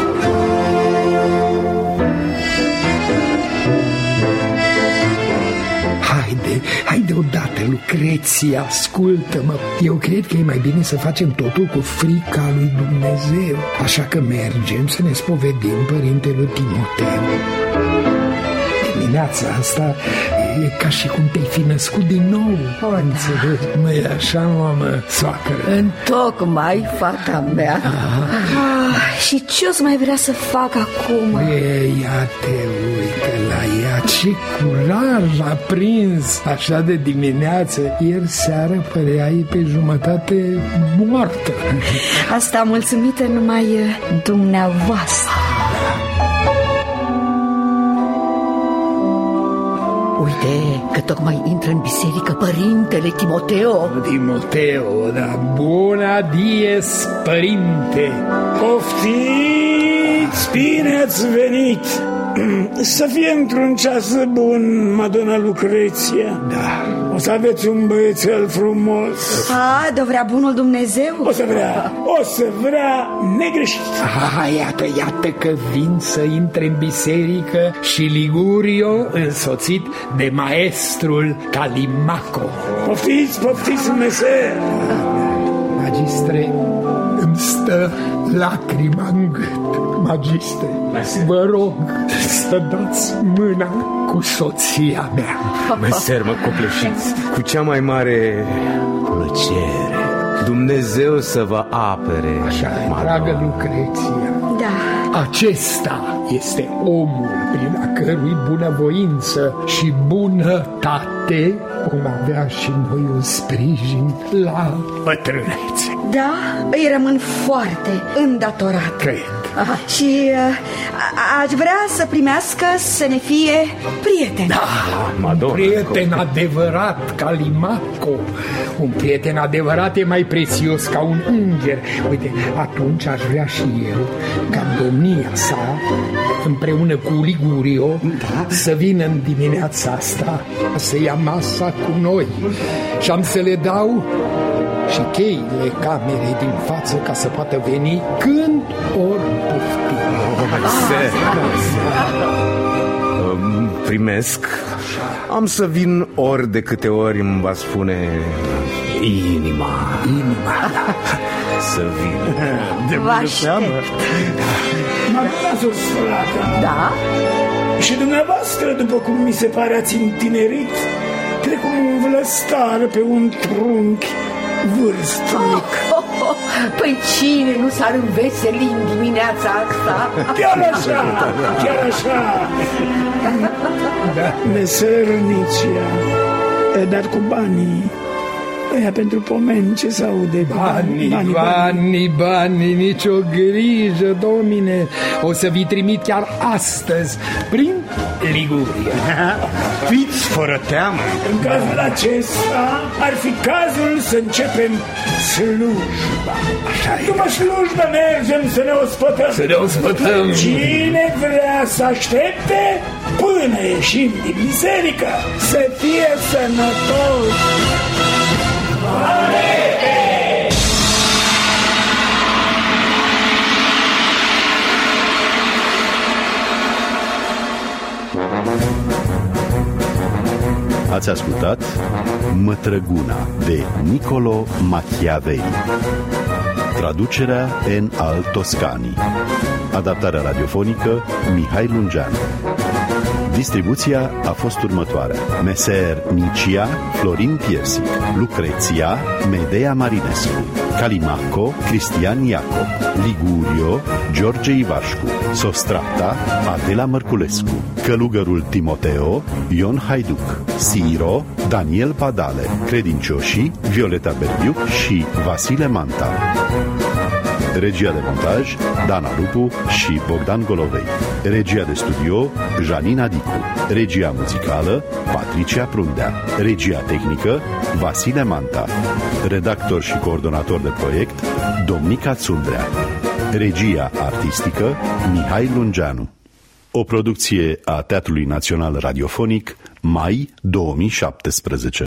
Haide, haide odată, Lucreția, ascultă-mă. Eu cred că e mai bine să facem totul cu frica lui Dumnezeu. Așa că mergem să ne spovedim părintele Timoteu. Dimineața asta e ca și cum te-ai fi născut din nou. Oh, înțelegi? Da. Nu e așa, mamă, soacră? Întocmai, fata mea. Ah, și ce o să mai vrea să fac acum? E, ia te uite la ea, ce curaj a prins așa de dimineață. Ieri seară păreai pe jumătate moartă. Asta mulțumită numai dumneavoastră. Uite că tocmai intră în biserică părintele Timoteo. Timoteo, da, bună dies, părinte. Poftiți, bine ați venit. Să fie într-un ceas bun, Madonna Lucreția. Da. O să aveți un băiețel frumos. A, de vrea bunul Dumnezeu? O să vrea, o să vrea negreșit. Ah, iată, iată că vin să intre în biserică și Ligurio însoțit de maestrul Calimaco. Poftiți, poftiți, meser. Magistre, îmi stă lacrima în gât. Magistre, vă rog să dați mâna cu soția mea. Meser, mă copleșiți cu cea mai mare plăcere. Dumnezeu să vă apere. Așa, dragă Lucreția. Da. Acesta este omul prin a cărui bunăvoință și bunătate vom avea și noi un sprijin la bătrânețe. Da, îi rămân foarte îndatorat. Cred. Aha. Și uh, aș vrea să primească să ne fie prieten. Da, Madonna, un prieten adevărat, Calimaco. Un prieten adevărat e mai prețios ca un înger. Uite, atunci aș vrea și eu ca domnia sa, împreună cu Ligurio, da, să vină în dimineața asta să ia masa cu noi. Și am să le dau și cheile camerei din față ca să poată veni când ori pofti. Primesc. Am să vin ori de câte ori îmi va spune inima. Inima. Să vin. Vă aștept. Madonna Sostrata. Da? Și dumneavoastră, după cum mi se pare, ați întinerit precum un vlăstar pe un trunchi vârstnic. Oh, oh, oh. Păi cine nu s-ar înveseli în dimineața asta? Chiar așa, chiar așa. Da. Mesernicia, dar cu banii Aia pentru pomeni, ce se aude? Banii, banii, banii, banii, nicio grijă, domine. O să vi trimit chiar astăzi prin Liguria. Fiți fără teamă. În cazul acesta ar fi cazul să începem slujba. Așa e. După slujbă mergem să ne ospătăm. Să ne ospătăm. Cine vrea să aștepte până ieșim din biserică, să fie sănătos. Ați ascultat Mătrăguna de Niccolo Machiavelli. Traducerea N. al Toscani. Adaptarea radiofonică Mihai Lungeanu. Distribuția a fost următoarea: Meser Nicia, Florin Piersic, Lucreția, Medea Marinescu, Calimaco, Cristian Iacob, Ligurio, George Ivașcu, Sostrata, Adela Mărculescu, Călugărul Timoteo, Ion Haiduc, Siro, Daniel Padale, Credincioșii, Violeta Berbiuc și Vasile Manta. Regia de montaj Dana Lupu și Bogdan Golovei. Regia de studio Janina Dicu. Regia muzicală Patricia Prundea. Regia tehnică Vasile Manta. Redactor și coordonator de proiect Domnica Țundrea. Regia artistică Mihai Lungeanu. O producție a Teatrului Național Radiofonic, mai două mii șaptesprezece.